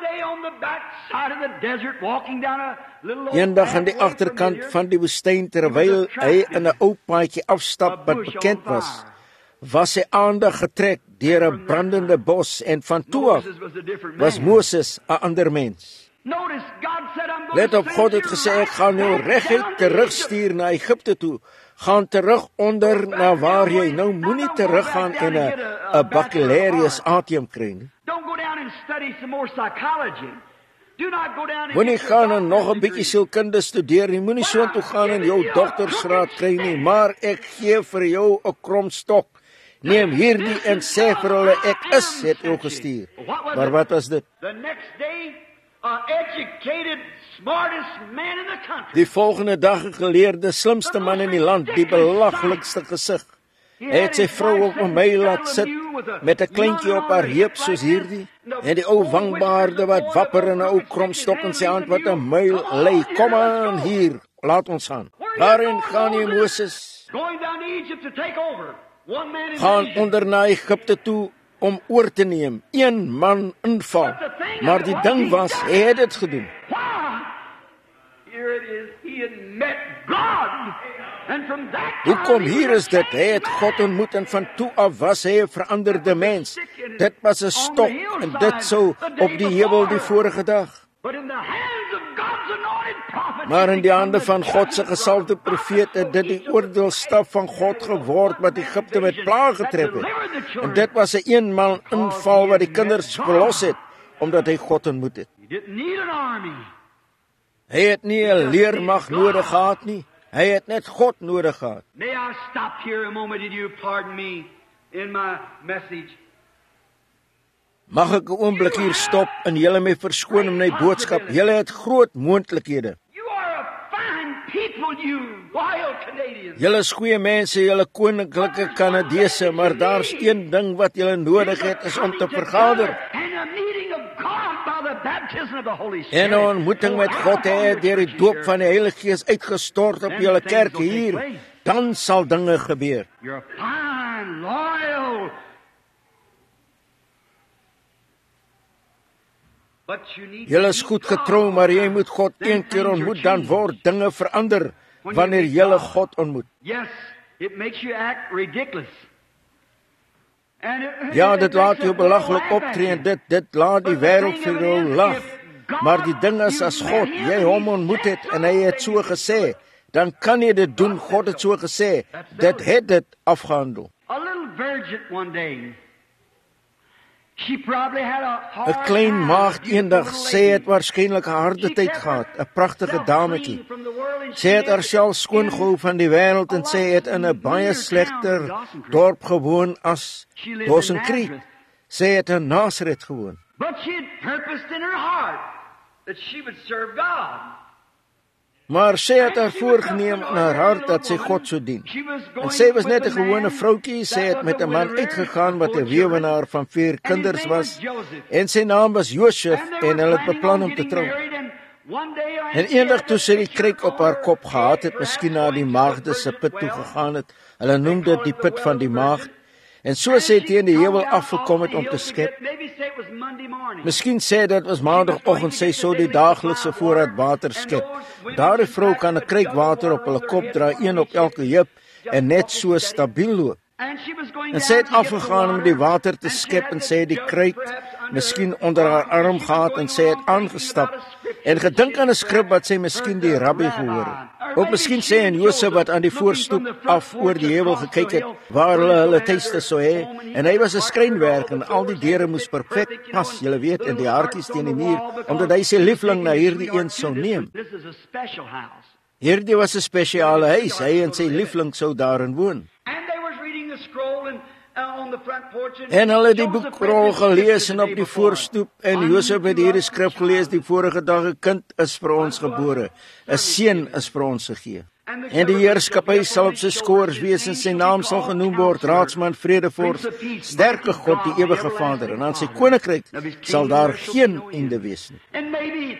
Eendag aan die agterkant van die woestyn, terwyl hy in 'n ou paadjie afstap wat bekend was sy aandag getrek deur 'n brandende bos, en van toe af was Moses 'n ander mens. Let op, God het gesê, ek gaan jou reguit terugstuur na Egipte toe. Gaan terug onder na waar jy nou moenie teruggaan en 'n baccalaureus atium kry nie. Moenie gaan en nog 'n bietjie sielkunde studeer nie. Moenie so toe gaan en jou doktorsgraad kry nie, maar ek gee vir jou 'n kromstok. Neem hierdie en sê vir hulle, ek het jou gestuur. Maar wat was dit? Die volgende dag 'n geleerde, slimste man in die land, die belaglikste gesig. Hy het sy vrou op 'n my laat sit met 'n kleintjie op haar heup soos hierdie, en die ou wangbaarde wat wapper en 'n ou kromstok in sy hand wat 'n myl lê. Kom aan hier, laat ons gaan. Waarheen gaan jy, Moses? Gaan onder na Egipte toe om oor te neem. Een man inval. Maar die ding was, hy het dit gedoen. Hoekom hier is dit? Hy het God ontmoet en van toe af was hy 'n veranderde mens. Dit was 'n stok en dit sou op die heuwel die vorige dag. Maar in die hande van God se gesalfde profeet het dit die oordeelstaf van God geword wat Egipte met plaag getref het. En dit was 'n eenmaal inval wat die kinders verlos het, omdat hy God ontmoet het. Hy het nie 'n leermag nodig gehad nie. Hy het net God nodig gehad. May I stop here a moment and you pardon me in my message? Mag ek 'n oomblik hier stop en julle my verskoon in my boodskap. Julle het groot moontlikhede. You are a fine people, you wild Canadians. Julle is goeie mense, julle koninklike Kanadese, maar daar's een ding wat julle nodig het, is om te vergader. En 'n ontmoeting met God hê deur die doop van die Heilige Gees uitgestort op julle kerk hier, dan sal dinge gebeur. You're fine, loyal. But you need Julle is goed getrou, maar jy moet God een keer ontmoet, dan word dinge verander wanneer julle God ontmoet. Yes, it makes you act ridiculous. Ja, dit laat jou belaglik optree en dit laat die wêreld vir jou lag. Maar die ding is, as God, jy hom ontmoet het en hy het so gesê, dan kan jy dit doen. God het so gesê, dit het dit afgehandel. A little virgin one day. She probably had a hard 'n klein maagd eendag, sê het waarskynlik 'n harde tyd gehad, 'n pragtige dametjie. Sy het haarself skoon gehou van die wêreld en sy het in 'n baie slegter dorp gewoon as Dawson Creek. Sy het in Nazareth gewoon. But she had purposed in her heart that she would serve God. Maar sy het haar voorgenem in haar hart dat sy God sou dien. En sy was net 'n gewone vroutjie. Sy het met 'n man uitgegaan wat 'n weduwnaar van 4 kinders was. En sy naam was Josef en hulle het beplan om te trou. En eendag toe sy die kruik op haar kop gehad het, miskien na die maagde se put toe gegaan het. Hulle noem dit die put van die maagd. En so sy teen die heuwel afgekom het om te skep. Miskien sê dit was maandagoggend, sy sou die daaglikse voorraad water skep. Daardie vrou kan 'n kruik water op hulle kop dra, een op elke heup, en net so stabiel loop. En sy het afgegaan om die water te skep en sy het die kruik miskien onder haar arm gehad en sy het aangestap en gedink aan 'n skrif wat sy miskien die rabbi gehoor het. Ook miskien sê en Josef wat aan die voorstoep af oor die heuwel gekyk het waar hulle tuiste sou hê, en hy was 'n skrynwerk en al die deure moes perfek pas, julle weet, en die haartjies teen die muur, omdat hy sy liefling na hierdie een sou neem. Hierdie was 'n spesiale huis, hy en sy liefling sou daarin woon. En hulle het die boekrol gelees en op die voorstoep, en Josef het hierdie skrif gelees die vorige dag: 'n kind is vir ons gebore, 'n seun is vir ons gegee. En die heerskappy sal op sy skouers wees en sy naam sal genoem word Raadsman, Vredevors, Sterke God, die ewige Vader. En aan sy koninkryk sal daar geen einde wees nie.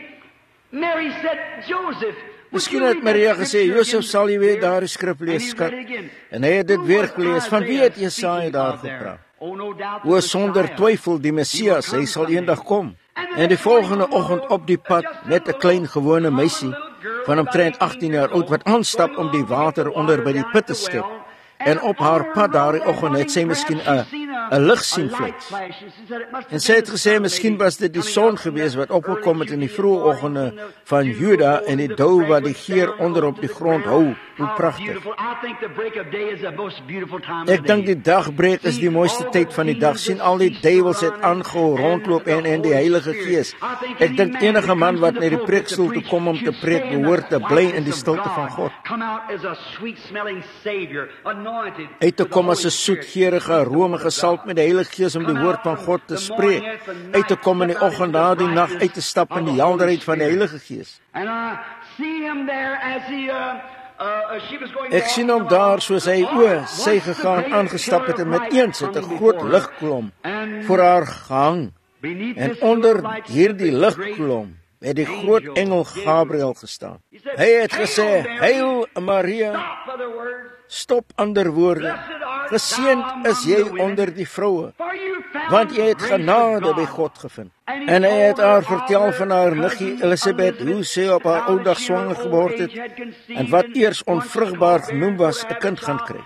Miskien het Maria gesê, Josef, sal jy weer daar die skrif lees, skat? En hy het dit weer gelees. Van wie het Jesaja daar gepraat? O, sonder twyfel die Messias, hy sal eendag kom. En die volgende oggend op die pad met 'n klein gewone meisie van omtrent 18 jaar oud wat aanstap om die water onder by die put te skep. En op haar pad daardie oggend het sy miskien 'n lig sien flits. En sy het gesê miskien was dit die son gewees wat opgekom het in die vroeë oggende van Juda en die dou wat die geur onder op die grond hou. Hoe pragtig. Ek dink die dagbreek is die mooiste tyd van die dag. Sien al die duiwels het aangehou rondloop en die Heilige Gees. Ek dink enige man wat na die preekstoel toe kom om te preek, behoort te bly in die stilte van God. Uit te kom as 'n soetgeurige, arome gesalf met die Heilige Gees om die woord van God te spreek. Uit te kom in die oggend na die nag uit te stap in die helderheid van die Heilige Gees. Ek sien hom daar soos hy sy gegaan aangestap het en met eens het 'n groot ligklom voor haar gehang. En onder hierdie ligklom het die groot engel Gabriël gestaan. Hy het gesê, Heil Maria, stop ander woorde. Geseënd is jy onder die vroue, want jy het genade by God gevind. En hy het haar vertel van haar niggie Elisabeth, hoe sy op haar ou dag swanger geword het, en wat eers onvrugbaar genoem was, 'n kind gaan kry.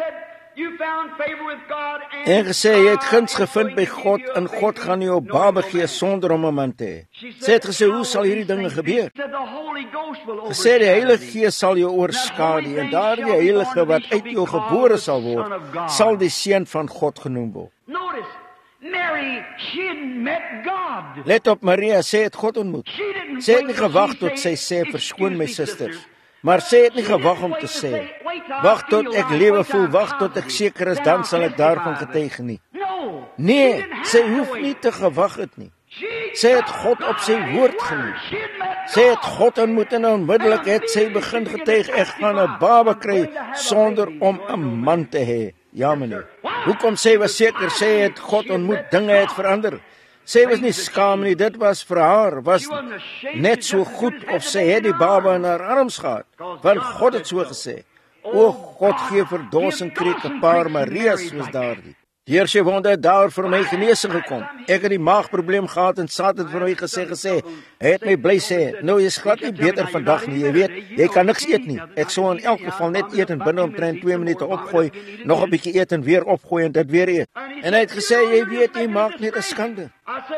En gesê, jy het guns gevind by God, en God gaan jou 'n baba gee sonder om 'n man te hê. Sy het gesê, hoe sal hierdie dinge gebeur? Gesê, die Heilige Gees sal jou oorskadu, en daardie Heilige wat uit jou gebore sal word, sal die Seun van God genoem word. Let op, Maria, sy het God ontmoet. Sy het nie gewag tot sy sê, verskoon my susters. Maar sy het nie gewag om te sê, wag tot ek lewe voel, wag tot ek seker is, dan sal ek daarvan getuig nie. Nee, sy hoef nie te gewag het nie. Sy het God op sy woord geneem. Sy het God ontmoet en onmiddellik het sy begin getuig, ek gaan 'n baba kry sonder om 'n man te hê. Ja, meneer. Hoekom? Sy was seker, sy het God ontmoet, dinge het verander. Sy was nie skaam nie, dit was vir haar, was net so goed of sy het die baba in haar arms gehad, want God het so gesê. O, God gee vir Dos en Kreek 'n paar Maria's soos daardie. Deur sy wonde het daar vir my genesing gekom. Ek het die maagprobleem gehad en Satan het vir my gesê, hy het my bly sê, nou jy's glad nie beter vandag nie, jy weet, jy kan niks eet nie. Ek sou in elk geval net eet en binne omtrent 2 minute opgooi, nog 'n bietjie eet en weer opgooi en dit weer eet. En hy het gesê, jy weet, jy maak net 'n skande.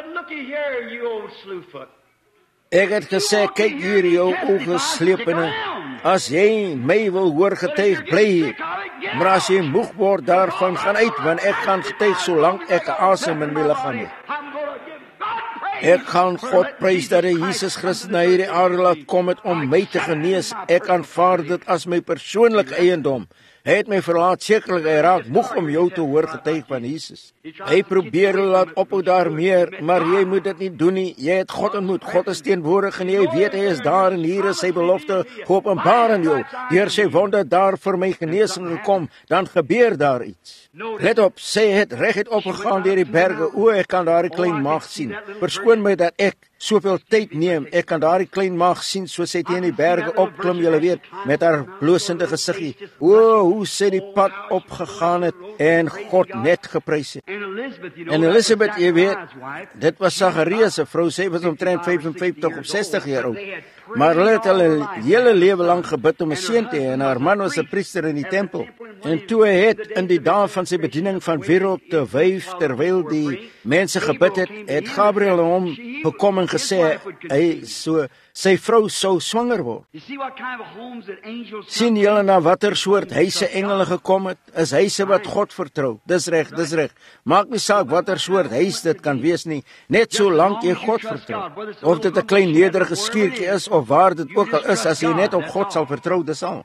Ek het gesê, kyk hier jou oë slepende, as jy my wil hoor getuig, bly hier. Maar as jy moeg word daarvan, gaan uit, want ek gaan getuig solank ek asem in my liggaam het. Ek gaan God prys dat hy Jesus Christus na hierdie aarde laat kom het om my te genees. Ek aanvaar dit as my persoonlike eiendom. Hy het my verlaat, sekerlik hy raak moeg om jou te hoor getuig van Jesus. Hy probeer laat ophou daarmee, maar jy moet dit nie doen nie. Jy het God ontmoet, God is teenwoordig en jy weet hy is daar en hier is sy belofte geopenbaar aan jou. Deur sy wonde daar vir my genesing gekom, dan gebeur daar iets. Let op, sy het reguit opgegaan deur die berge. O, ek kan daardie klein maag sien. Verskoon my dat ek soveel tyd neem. Ek kan daardie klein maag sien soos sy teen die berge opklim, julle weet, met haar blosende gesiggie. O, hoe sy die pad opgegaan het en God net geprys het. En Elisabeth, jy weet, dit was Sagarius se vrou, sy was omtrent 55 of 60 jaar oud. Maar hulle het hulle hele lewe lang gebid om 'n seun te hê en haar man was 'n priester in die tempel. En toe hy het in die dae van sy bediening van wêreld te wyf terwyl die mense gebid het, het Gabriël hom gekom en gesê sy vrou sou swanger word. Sien julle na watter soort huise engele gekom het? Is huise wat God vertrou. Dis reg, dis reg. Maak nie saak watter soort huis dit kan wees nie, net solank jy God vertrou. Of dit 'n klein nederige skuurtjie is of waar dit ook al is, as jy net op God sal vertrou, dis al.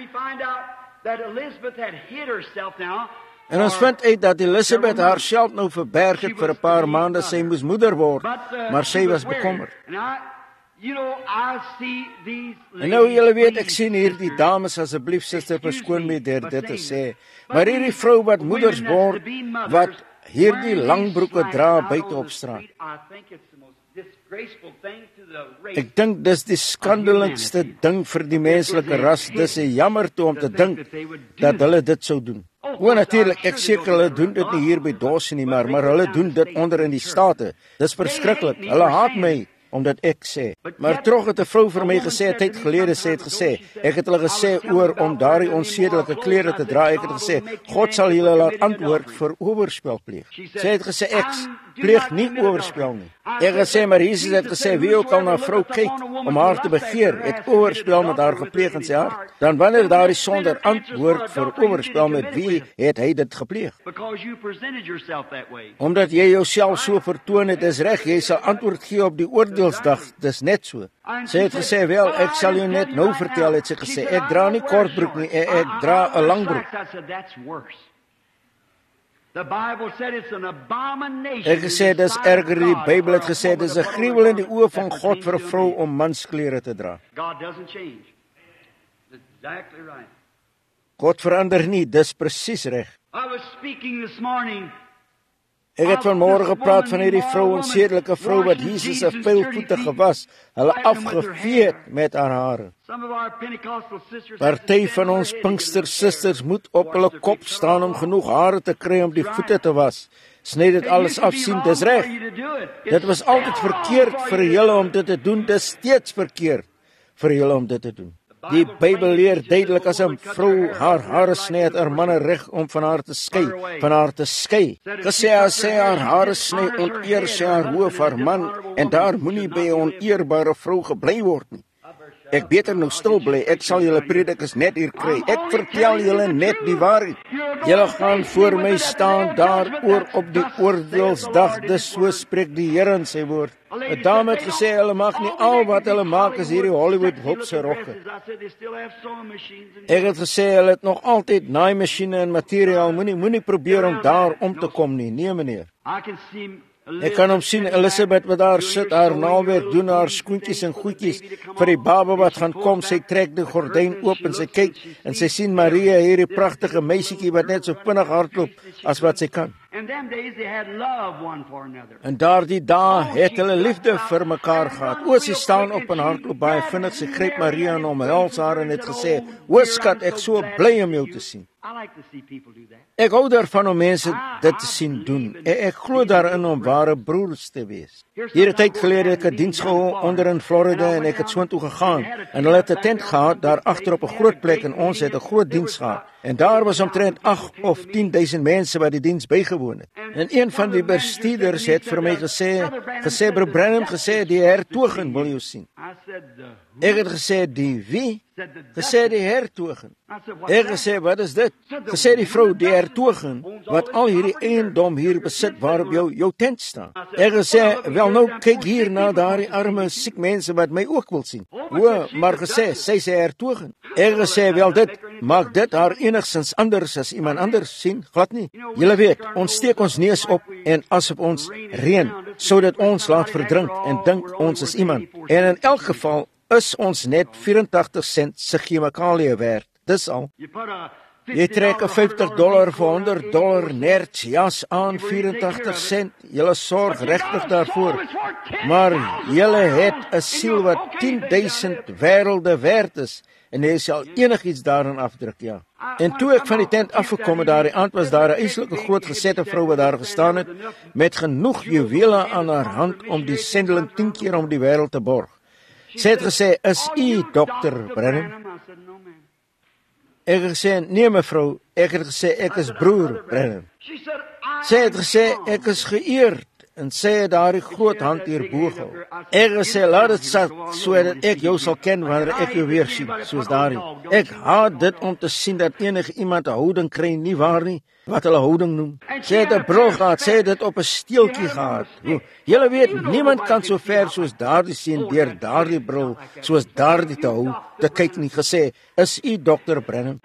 En ons vind uit dat Elisabeth haarself nou verberg het vir 'n paar maande, sy moes moeder word, maar sy was bekommerd. En nou julle weet, ek sien hier die dames, asseblief suster, verskoon my deur dit te sê, maar hierdie vrou wat moeders word, wat hierdie langbroeke dra buite op straat. Ek dink dis die skandaligste ding vir die menslike ras. Dis 'n jammer toe om te dink dat hulle dit sou doen. O, natuurlik, ek seker hulle doen dit nie hier by Dos nie, maar hulle doen dit onder in die state. Dis verskriklik. Hulle haat my omdat ek sê. Maar terug het 'n vrou vir my gesê, 'n tyd gelede, sy het gesê, ek het hulle gesê oor om daardie onsedelike klere te dra. Ek het gesê, God sal julle laat antwoord vir oorspel pleeg. Sy het gesê, ek pleeg nie oorspel nie. Ek het gesê, maar Jesus het gesê, wie ook al na 'n vrou kyk om haar te begeer, het oorspel met haar gepleeg in sy hart. Dan wanneer daardie sonder antwoord vir oorspel, met wie het hy dit gepleeg? Omdat jy jouself so vertoon het, is reg, jy sal antwoord gee op die oordeelsdag, dis net so. Sy het gesê, wel, ek sal jou net nou vertel, het sy gesê, ek dra nie kortbroek nie, ek dra 'n langbroek. Ek gesê, dis erger, die Bybel het gesê, dis 'n gruwel in die oë van God vir 'n vrou om mansklere te dra. God verander nie, dis presies reg. Ek het vanmôre gepraat van hierdie vrou, onsedelike vrou wat Jesus se veilvoete gewas, hulle afgevee het met haar hare. Party van ons Pinkstersusters moet op hulle kop staan om genoeg hare te kry om die voete te was. Sny dit alles af, sien, dis reg. Dit was altyd verkeerd vir julle om dit te doen, dis steeds verkeerd vir julle om dit te doen. Die Bybel leer duidelik as 'n vrou haar hare sny, het haar manne reg om van haar te skei. Gesê as sy haar hare sny, onteer sy haar hoof, haar man, en daar moenie by 'n oneerbare vrou gebly word nie. Ek beter nou stil bly, ek sal julle predikers net hier kry. Ek vertel julle net die waarheid. Julle gaan voor my staan daaroor op die oordeelsdag, dis so spreek die Here in sy woord. 'n Dame het gesê, hulle mag nie al wat hulle maak is hierdie Hollywood hopse rokke. Ek het gesê, hulle het nog altyd naaimasjiene en materiaal, moenie probeer om daar om te kom nie, nee meneer. Ek kan hom sien, Elisabeth wat daar sit, haar naaldwerk doen, haar skoentjies en goedjies vir die baba wat gaan kom. Sy trek die gordyn oop en sy kyk en sy sien Maria, hierdie pragtige meisietjie wat net so vinnig hardloop as wat sy kan. En daardie dae het hulle liefde vir mekaar gehad. O, sy staan op en hardloop baie vinnig. Sy gryp Maria en omhels haar en het gesê, "O skat, ek so bly om jou te sien." Ek hou daarvan om mense dit te sien doen. Ek glo daarin om ware broers te wees. Hier 'n tyd gelede het ek 'n diens gehou onder in Florida en ek het soontoe gegaan. En hulle het 'n tent gehad daar agter op 'n groot plek en ons het 'n groot diens gehad. En daar was omtrent 8 of 10,000 mense wat die diens bygewoon het. En een van die bestuurders het vir my gesê, "Broer Branham gesê die hertogen wil jou sien." Ek het gesê, "Die wie?" Gesê, "Die hertogen." Ek gesê, "Wat is dit?" Gesê, "Die vrou, die hertogen, wat al hierdie eiendom hier besit waarop jou tent staan." Ek gesê, "Wel nou, kyk hier na daardie arme siek mense wat my ook wil sien." O, maar gesê, "Sy sê hertogen." Ek gesê, "Wel maak dit haar enigstens anders as iemand anders sien, glad nie. Julle weet, ons steek ons neus op en asof ons reën, sodat ons laat verdrink en dink ons is iemand. En in elk geval is ons net 84 sent se chemikalie werd. Dis al. Jy trek 'n $50 vir $100 nerds jas aan, 84 sent. Julle sorg regtig daarvoor. Maar julle het 'n siel wat 10,000 wêrelde werd is. En jy sal enigiets daarin afdruk, ja. En toe ek van die tent afgekom het daardie aand, was daar 'n eislike groot gesette vrou wat daar gestaan het, met genoeg juwele aan haar hand om die sendeling 10 keer om die wêreld te borg. Sy het gesê, "Is u Dr. Branham?" Ek het gesê, "Nee mevrou." Ek het gesê, "Ek is broer Branham." Sy het gesê, "Ek is geëerd." En sy het daardie groot hand hierbo gehou. Ek het gesê, "Laat dit sit sodat ek jou sal ken wanneer ek jou weer sien," soos daardie. Ek haat dit om te sien dat enige iemand 'n houding kry, nie waar nie, wat hulle houding noem. Sy het 'n bril gehad, sy het dit op 'n steeltjie gehad. Julle weet, niemand kan so ver soos daardie sien deur daardie bril, soos daardie te hou, te kyk nie. Gesê, "Is u Dr. Branham?"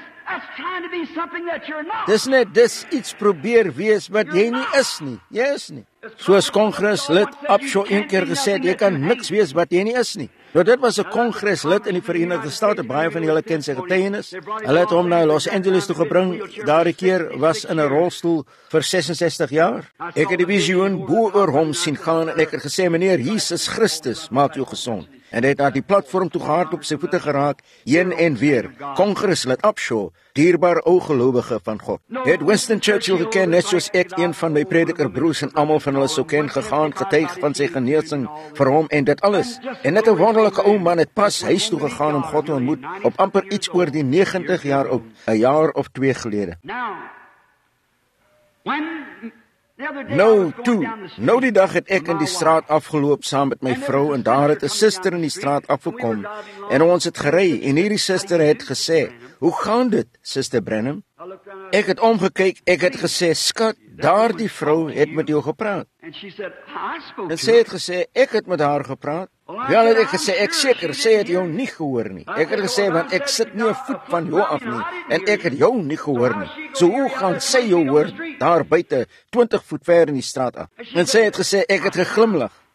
Dis iets probeer wees wat jy nie is nie. Jy is nie. Soos Kongreslid Upshaw een keer gesê het, jy kan niks wees wat jy nie is nie. Nou dit was 'n Kongreslid in die Verenigde State, baie van julle ken sy getuienis. Hulle het hom na Los Angeles toe gebring. Daardie keer was in 'n rolstoel vir 66 jaar. Ek het die visioen bo oor hom sien gaan en ek het gesê, "Meneer Jesus Christus, maak jou gesond." En hy het na die platform toe gehardloop, sy voete geraak, heen en weer. Kongreslid Upshaw, dierbaar ou gelowige van God. Het Winston Churchill geken, net soos ek een van my predikerbroers en almal van hulle sou ken, gegaan, getuig van sy genesing vir hom en dit alles. En net 'n wonderlike ou man het pas huis toe gegaan om God te ontmoet, op amper iets oor die 90 jaar oud, 'n jaar of 2 gelede. Nou die dag het ek in die straat afgeloop saam met my vrou en daar het 'n suster in die straat afgekom en ons het gery en hierdie suster het gesê, "Hoe gaan dit, Suster Branham?" Ek het omgekyk, ek het gesê, "Skat, daardie vrou het met jou gepraat." En sy het gesê, "Ek het met haar gepraat." Wel het ek gesê, "Ek seker, sy het jou nie gehoor nie." Ek het gesê, "Want ek sit nie 'n voet van jou af nie en ek het jou nie gehoor nie. So hoe gaan sy jou hoor daar buite 20 voet ver in die straat af?" En sy het gesê, "Ek het geglimlag."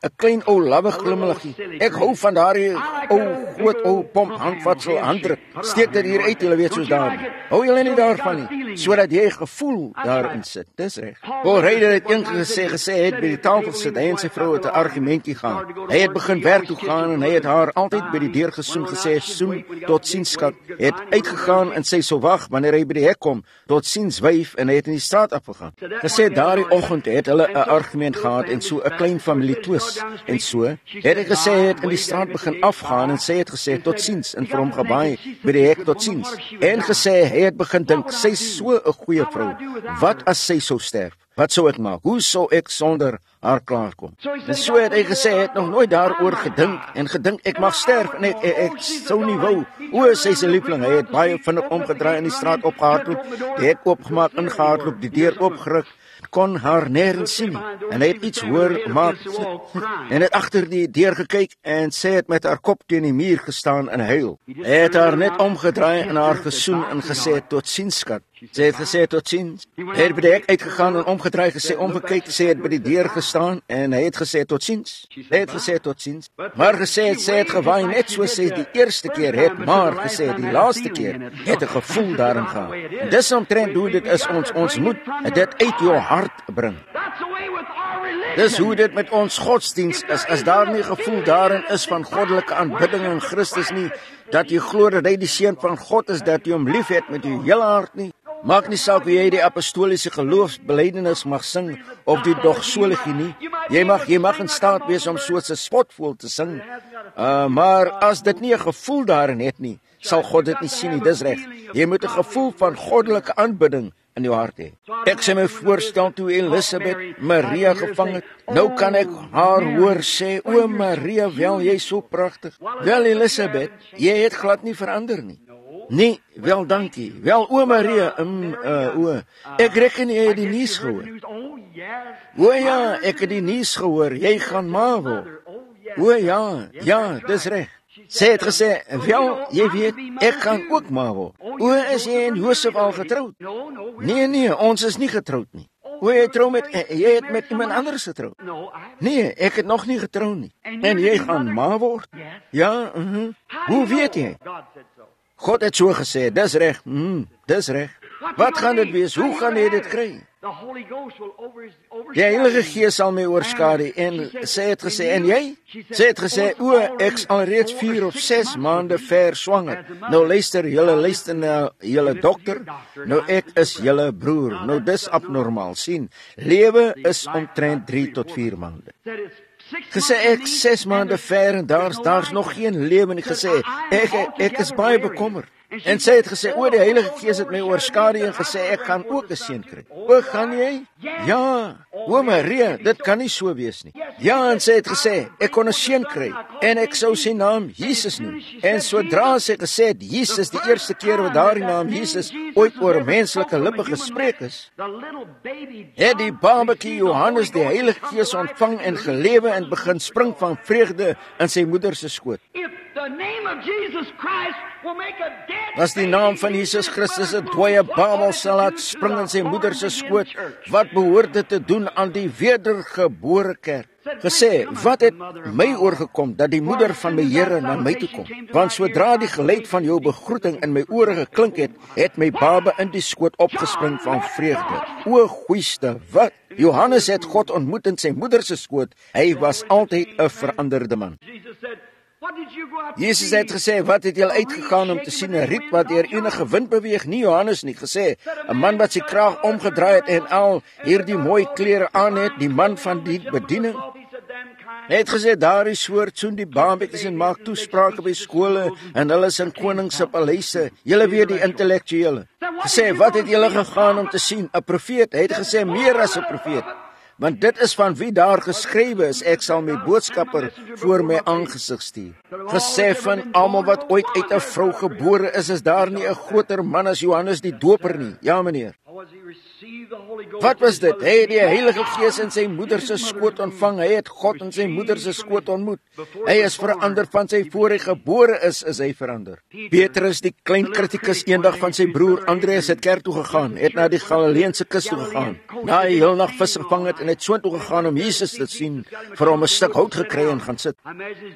'n klein ou lawwe glimlaggie. Ek hou van daardie groot pomp handvatsel handdruk. Steek dit hier uit, julle weet soos daar. Hou julle nie daarvan nie, sodat jy gevoel daarin sit. Dis reg. Paul Ryder het eendag gesê hy het by die tafel sit, hy en sy vrou het 'n argumentjie gaan. Hy het begin werk toe gaan en hy het haar altyd by die deur gesoen, gesê soen, tot sins skat. Hy het uitgegaan en sy sou wag wanneer hy by die hek kom, tot sins wyf, en hy het in die straat afgegaan. Gesê daardie oggend het hulle 'n argument gehad en so 'n klein familie twis. En so het hy gesê hy het in die straat begin afgaan en sy het gesê tot sins en vir hom gebaai by die hek tot sins. En gesê hy het begin dink, sy's so 'n goeie vrou. Wat as sy sou sterf? Wat sou ek maak? Hoe sou ek sonder haar klaarkom? En so het hy gesê, hy het nog nooit daaroor gedink, ek mag sterf en ek sou nie wou. Sy se liefling, hy het baie vinnig omgedraai in die straat opgehardloop, die hek oopgemaak, ingehardloop, die deur oopgeruk, kon haar nêrens sien nie. En hy het iets hoor maak en het agter die deur gekyk en sy het met haar kop teen die muur gestaan en huil. Hy het haar net omgedraai en haar gesoen en gesê tot sins skat. Sy het gesê tot sins. Hy het by die hek uitgegaan en omgedraai, gesê omgekyk, sy het by die deur gestaan en hy het gesê tot sins. Hy het gesê tot sins. Maar gesê sy het gewaai net soos sy die eerste keer het, maar gesê die laaste keer het 'n gevoel daarin gehad. Dis omtrent hoe dit is, ons moet dit uit jou hart bring. Dis hoe dit met ons godsdiens is. As daar nie gevoel daarin is van goddelike aanbidding in Christus nie, dat jy glo dat hy die seun van God is, dat jy hom liefhet met jou hele hart nie, maak nie saak hoe jy die apostoliese geloofsbelydenis mag sing of die doxologie nie. Jy mag in staat wees om soos 'n spotvoël te sing. Maar as dit nie 'n gevoel daarin het nie, sal God dit nie sien nie. Dis reg. Jy moet 'n gevoel van goddelike aanbidding in jou hart hê. Ek sê my voorstel toe Elisabeth Maria gevang het. Nou kan ek haar hoor sê, o Maria, wel jy so pragtig. Wel Elisabeth, jy het glad nie verander nie. Nee, wel dankie. Wel o Maria, ek reken jy het die nuus gehoor. O ja, ek het die nuus gehoor, jy gaan ma word. O ja, dis reg. Sy het gesê, wel, jy weet, ek gaan ook ma word. Is jy en Josef al getroud? Nee, ons is nie getroud nie. Jy het met iemand anders getroud? Nee, ek het nog nie getroud nie. En jy gaan ma word? Ja, Hoe weet jy? God het so gesê, dis reg, dis reg. Wat gaan dit wees? Hoe gaan jy dit kry? Die Heilige Gees sal my oorskadu en sy het gesê, en jy? Sy het gesê, ek is al reeds 4 of 6 maande ver swanger. Nou luister na julle dokter. Nou ek is julle broer. Nou dis abnormaal. Sien, lewe is omtrent 3 tot 4 maande. Gesê ek 6 maande ver en daar's nog geen lewe nie. Gesê ek is baie bekommerd. En sy het gesê, die Heilige Gees het my oorskadu en gesê, ek gaan ook 'n seun kry. Gaan jy? Ja. Maria, dit kan nie so wees nie. Ja, en sy het gesê, ek kon 'n seun kry en ek sou sy naam Jesus noem. En sodra sy gesê het, Jesus, die eerste keer wat daardie naam Jesus ooit oor menslike lippe gespreek is, het die babatjie Johannes die Heilige Gees ontvang en gelewe en begin spring van vreugde in sy moeder se skoot. As die naam van Jesus Christus 'n dooie babel sal laat spring in sy moeder se skoot, wat behoort dit te doen aan die wedergebore kerk? Gesê, wat het my oorgekom dat die moeder van my Here na my toe kom? Want sodra die geluid van jou begroeting in my ore geklink het my baba in die skoot opgespring van vreugde. O goeieste, wat? Johannes het God ontmoet in sy moeder se skoot. Hy was altyd 'n veranderde man. Jesus het gesê, wat het julle uitgegaan om te sien 'n riet wat deur enige wind beweeg? Nie Johannes nie. Gesê, 'n man wat sy kraag omgedraai het en al hierdie mooi klere aan het, die man van die bediening. Hy het gesê, daar is soort soen die babatjies en maak toesprake by skole en hulle is in konings se paleise. Julle weet die intellektuele. Gesê, wat het julle gegaan om te sien? 'n Profeet. Hy het gesê, meer as 'n profeet. Want dit is van wie daar geskrywe is, ek sal my boodskapper voor my aangesig stuur. Gesê, van almal wat ooit uit 'n vrou gebore is daar nie 'n groter man as Johannes die Doper nie. Ja meneer. Wat was dit? Hy het die Heilige Gees in sy moeder se skoot ontvang. Hy het God in sy moeder se skoot ontmoet. Hy is verander van sy voor hy gebore is hy verander. Petrus, die klein kritikus, eendag van sy broer Andreas het kerk toe gegaan, het na die Galileese kus toe gegaan. Na hy heel nag vis gevang het en het soontoe gegaan om Jesus te sien, vir hom 'n stuk hout gekry en gaan sit.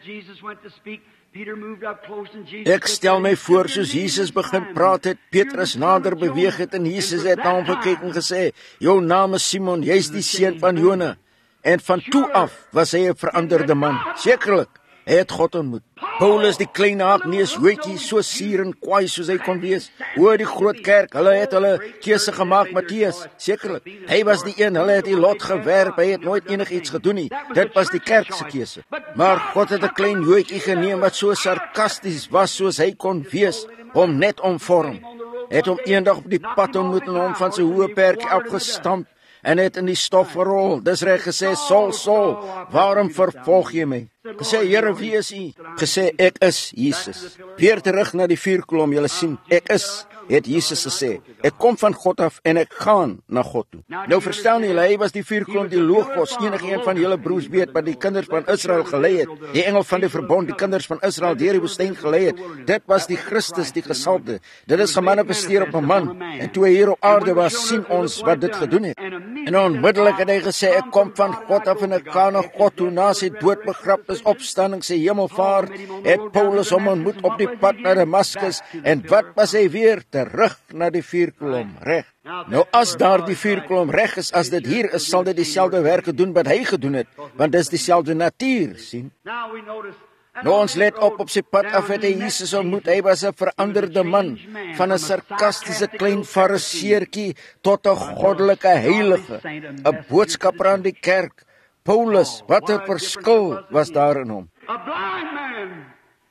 Ek stel my voor, soos Jesus begin praat het, Petrus nader beweeg het en Jesus het na hom gekyk en gesê, jou naam is Simon, jy is die seun van Jona. En van toe af was hy 'n veranderde man. Sekerlik, hy het God ontmoet. Paulus, die klein haakneus Joetjie, so suur en kwaai soos hy kon wees. Oor die groot kerk, hulle het hulle keuse gemaak, Matteus. Sekerlik, hy was die een, hulle het die lot gewerp, hy het nooit enigiets gedoen nie. Dit was die kerk se keuse. Maar God het 'n klein Joetjie geneem wat so sarkasties was soos hy kon wees, hom net omvorm. Het hom eendag op die pad ontmoet en hom van sy hoë perkie afgestamp en het in die stof gerol. Dis reg gesê, Saul, Saul, waarom vervolg jy my? Gesê, Here, wie is u? Gesê, ek is Jesus. Weer terug na die vuurkolom, julle sien, ek is, het Jesus gesê. Ek kom van God af en ek gaan na God toe. Nou verstaan julle, hy was die vuurkolom, die Logos, enige een van julle broers weet wat die kinders van Israel gelei het. Die engel van die verbond, die kinders van Israel deur die woestyn gelei het. Dit was die Christus, die gesalfde. Dit is gemanifesteer op 'n man. En toe hy hier op aarde was, sien ons wat dit gedoen het. En onmiddellik het hy gesê, ek kom van God af en ek gaan na God toe. Na sy dood, begrafnis, opstanding, sy hemelvaart, het Paulus hom ontmoet op die pad na Damaskus. En wat was hy weer? Terug na die vuurkolom, reg. Nou as daar die vuurkolom reg is, as dit hier is, sal dit dieselfde werke doen wat hy gedoen het, want dit is dieselfde natuur, sien. Nou ons let op sy pad af het hy Jesus ontmoet. Hy was 'n veranderde man, van 'n sarkastiese klein fariseertjie tot 'n goddelike heilige, 'n boodskapper aan die kerk. Paulus, wat 'n verskil was daar in hom. A blind man,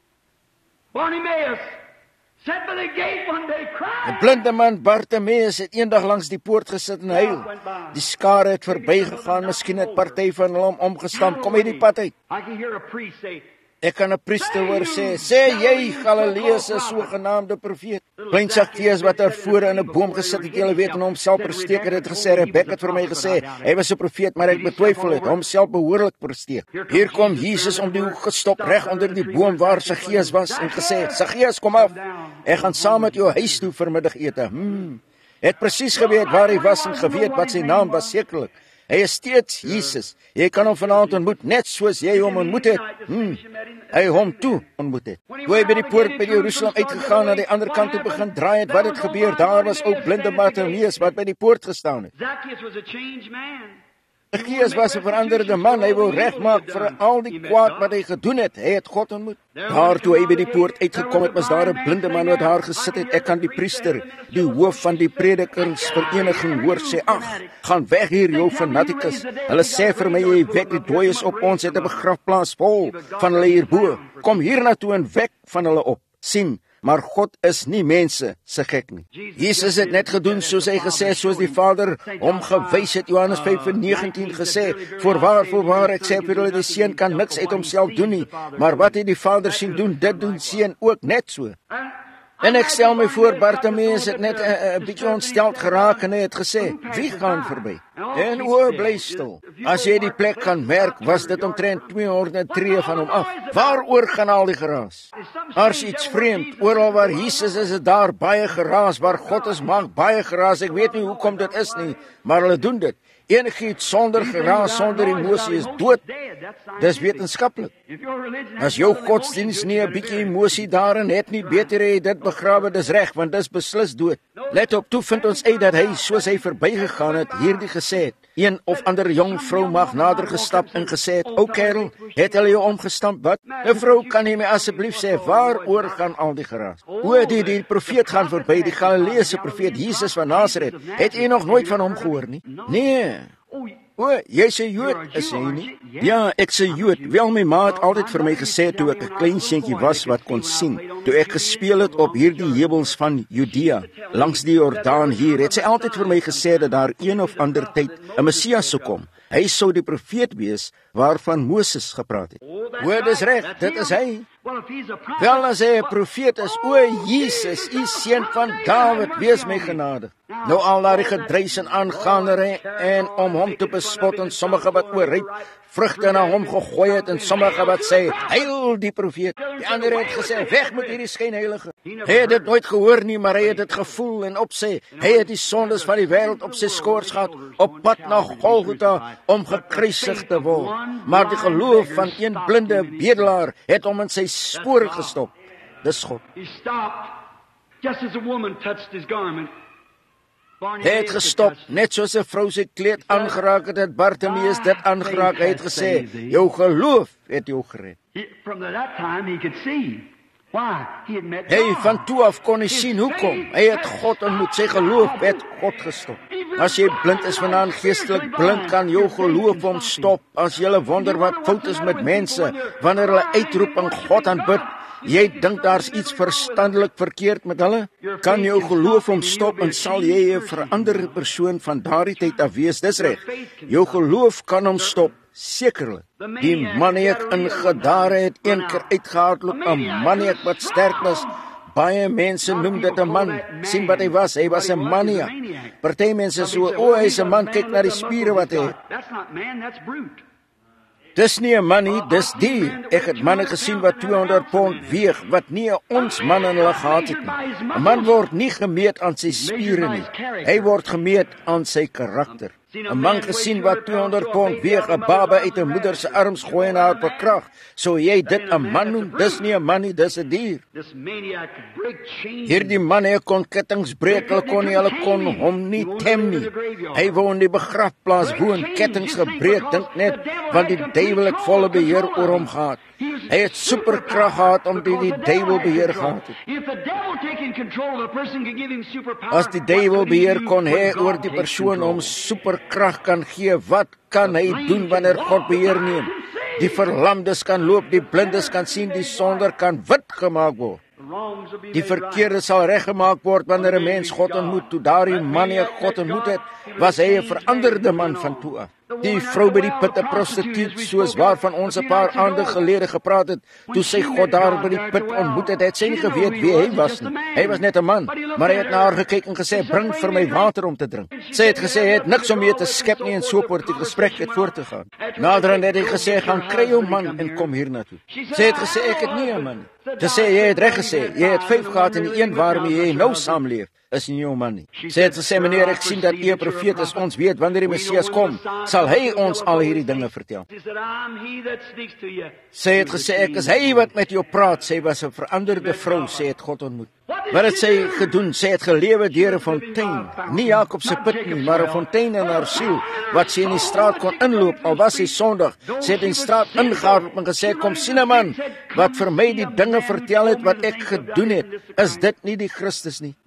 Bartimaeus, sat by the gate one day crying. 'n blinde man, Bartimaeus, het eendag langs die poort gesit en huil. Die skare het verbygegaan, miskien het party van hulle omgestamp. Kom uit die pad uit. I can hear a priest say, Ek kan 'n priester hoor sê jy Galileese sogenaamde profeet. Klein Sakkeus wat daar voor in 'n boom gesit het, julle weet, en homself versteek het gesê, Rebekka het vir my gesê, hy was 'n profeet, maar ek betwyfel het, homself behoorlik versteek. Hier kom Jesus om die hoek gestop, reg onder die boom waar Sakkeus was, en gesê, Sakkeus, kom af, ek gaan saam met jou huis toe vir middagete. Het presies geweet waar hy was en geweet wat sy naam was, sekerlik. Hy is steeds Jesus. Jy kan hom vanaand ontmoet, net soos jy hom ontmoet het. Hy hom toe ontmoet het. Toe hy by die poort by Jerusalem uitgegaan, na die ander kant toe begin draai het, wat het gebeur? Daar was ook blinde Bartimaeus wat by die poort gestaan het. Zacchaeus was a changed man. Zacchaeus was 'n veranderde man. Hy wou regmaak vir al die kwaad wat hy gedoen het. Hy het God ontmoet. Daar toe hy by die poort uitgekom het, was daar 'n blinde man wat daar gesit het. Ek kan die priester, die hoof van die predikersvereniging hoor sê, ag, gaan weg hier, jou fanatikus. Hulle sê vir my, jy wek die dooies op, ons het 'n begrafplaas vol van hulle hierbo. Kom hier na toe en wek van hulle op. Sien, maar God is nie mense se gek nie. Jesus het net gedoen soos hy gesê, soos die Vader hom gewys het. Johannes 5:19 gesê, voorwaar, ek sê vir julle, die seun kan niks uit homself doen nie, maar wat hy die Vader sien doen, dit doen seun ook net so. En ek stel my voor, Bartimaeus het net 'n bietjie ontsteld geraak en hy het gesê, wie gaan verby? En bly stil. As jy die plek kan merk, was dit omtrent 200 tree van hom af. Waaroor gaan al die geraas? Daar's iets vreemd. Oral waar Jesus is, is daar baie geraas. Waar God is, maak baie geraas. Ek weet nie hoekom dit is nie, maar hulle doen dit. Enigiets sonder geraas, sonder emosie is dood. Dis wetenskaplik. As jou godsdienst nie 'n bietjie emosie daarin het nie, beter jy dit begrawe, dis reg, want dis beslis dood. Let op, toe vind ons uit dat hy, soos hy verbygegaan het, hierdie gesê het. Een of ander jong vrou mag nader gestap en gesê het, o kerel, het hulle jou omgestamp, wat? 'n Vrou, kan jy my asseblief sê, waaroor gaan al die geraas? Die profeet gaan verby, die Galileese profeet, Jesus van Nasaret. Het jy nog nooit van hom gehoor nie? Nee. Jy's 'n Jood, is jy nie? Ja, ek's 'n Jood. Wel, my ma het altyd vir my gesê, toe ek 'n klein seentjie was wat kon sien, toe ek gespeel het op hierdie heuwels van Judea, langs die Jordaan hier, het sy altyd vir my gesê dat daar een of ander tyd 'n Messias sou kom. Hy sou die profeet wees waarvan Moses gepraat het. O, dis reg, dit is hy. Wel, as hy 'n profeet is, o Jesus, u seun van Dawid, wees my genadig. Nou al daardie gedreis en aangaanery en om hom te bespot en sommige wat oorryp vrugte na hom gegooi het en sommige wat sê, heil die profeet. Die ander het gesê, weg met hierdie skynheilige. Hy het dit nooit gehoor nie, maar hy het dit gevoel en opsê, hy het die sondes van die wêreld op sy skouers gehad, op pad na Golgotha om gekruisig te word. Maar die geloof van een blinde bedelaar het hom in sy spore gestop. Dis God. Hy het gestop, net soos 'n vrou sy kleed aangeraak het Bartimeus dit aangeraak. Hy het gesê, jou geloof het jou gered. Hy van toe af kon hy sien hoekom. Hy het God ontmoet, sy geloof het God gestop. As jy blind is vanaand, geestelik blind, kan jou geloof hom stop. As jy wonder wat fout is met mense wanneer hulle uitroep en God aanbid, jy dink daar's iets verstandelik verkeerd met hulle, kan jou geloof hom stop en sal jy 'n veranderde persoon van daardie tyd af wees. Dis reg. Jou geloof kan hom stop, sekerlik. Die maniak in Gadara het een keer uitgehardloop, 'n maniak wat sterk was. Baie mense noem dit 'n man. Sien wat hy was 'n maniak. Party mense so, o, hy's 'n man, kyk na die spiere wat hy het. Dis nie 'n man nie, dis dier. Ek het manne gesien wat 200 pond weeg, wat nie ons man in hulle gehad het nie. 'n Man word nie gemeet aan sy spiere nie. Hy word gemeet aan sy karakter. 'n Man gesien wat 200 pond weeg, 'n baba uit 'n moeder se arms gooi en haar bekrag. Sou jy dit 'n man noem? Dis nie 'n man nie, dis 'n dier. Hierdie man kon kettings breek, hulle kon hom nie tem nie. Hy wou in die begrafplaas woon, kettings gebreek, dink net, want die duiwel het volle beheer oor hom gehad. Hy het superkrag gehad omdat die duiwel beheer gehad het. As die duiwel beheer kon hê oor die persoon om superkrag kan gee, wat kan hy doen wanneer God beheer neem? Die verlamdes kan loop, die blindes kan sien, die sonder kan wit gemaak word. Die verkeerde sal reggemaak word wanneer 'n mens God ontmoet. Toe daardie man God ontmoet het, was hy 'n veranderde man van toe af. Die vrou by die put, 'n prostituut, soos waarvan ons 'n paar aande gelede gepraat het, toe sy God daar by die put ontmoet het, het sy nie geweet wie hy was nie. Hy was net 'n man, maar hy het na haar gekyk en gesê, bring vir my water om te drink. Sy het gesê, hy het niks om mee te skep nie en so voort, die gesprek het voort te gaan. Naderhand het hy gesê, gaan kry jou man en kom hier na toe. Sy het gesê, ek het nie 'n man. Sy sê, jy het reg gesê, jy het 5 gehad en die een waarmee jy nou saamleef is nie jou man nie. Sy het gesê, meneer, ek sien dat u 'n profeet is, ons weet wanneer die Messias kom, sal hy ons al hierdie dinge vertel. Sy het gesê, ek is hy wat met jou praat. Sy was 'n veranderde vrou, sy het God ontmoet. Wat het sy gedoen? Sy het gelewe deur 'n fontein, nie Jakob se put nie, maar 'n fontein in haar siel, wat sy in die straat kon inloop, al was sy sondig. Sy het in die straat ingehardloop en gesê, kom sien 'n man, wat vir my die dinge vertel het, wat ek gedoen het. Is dit nie die Christus nie?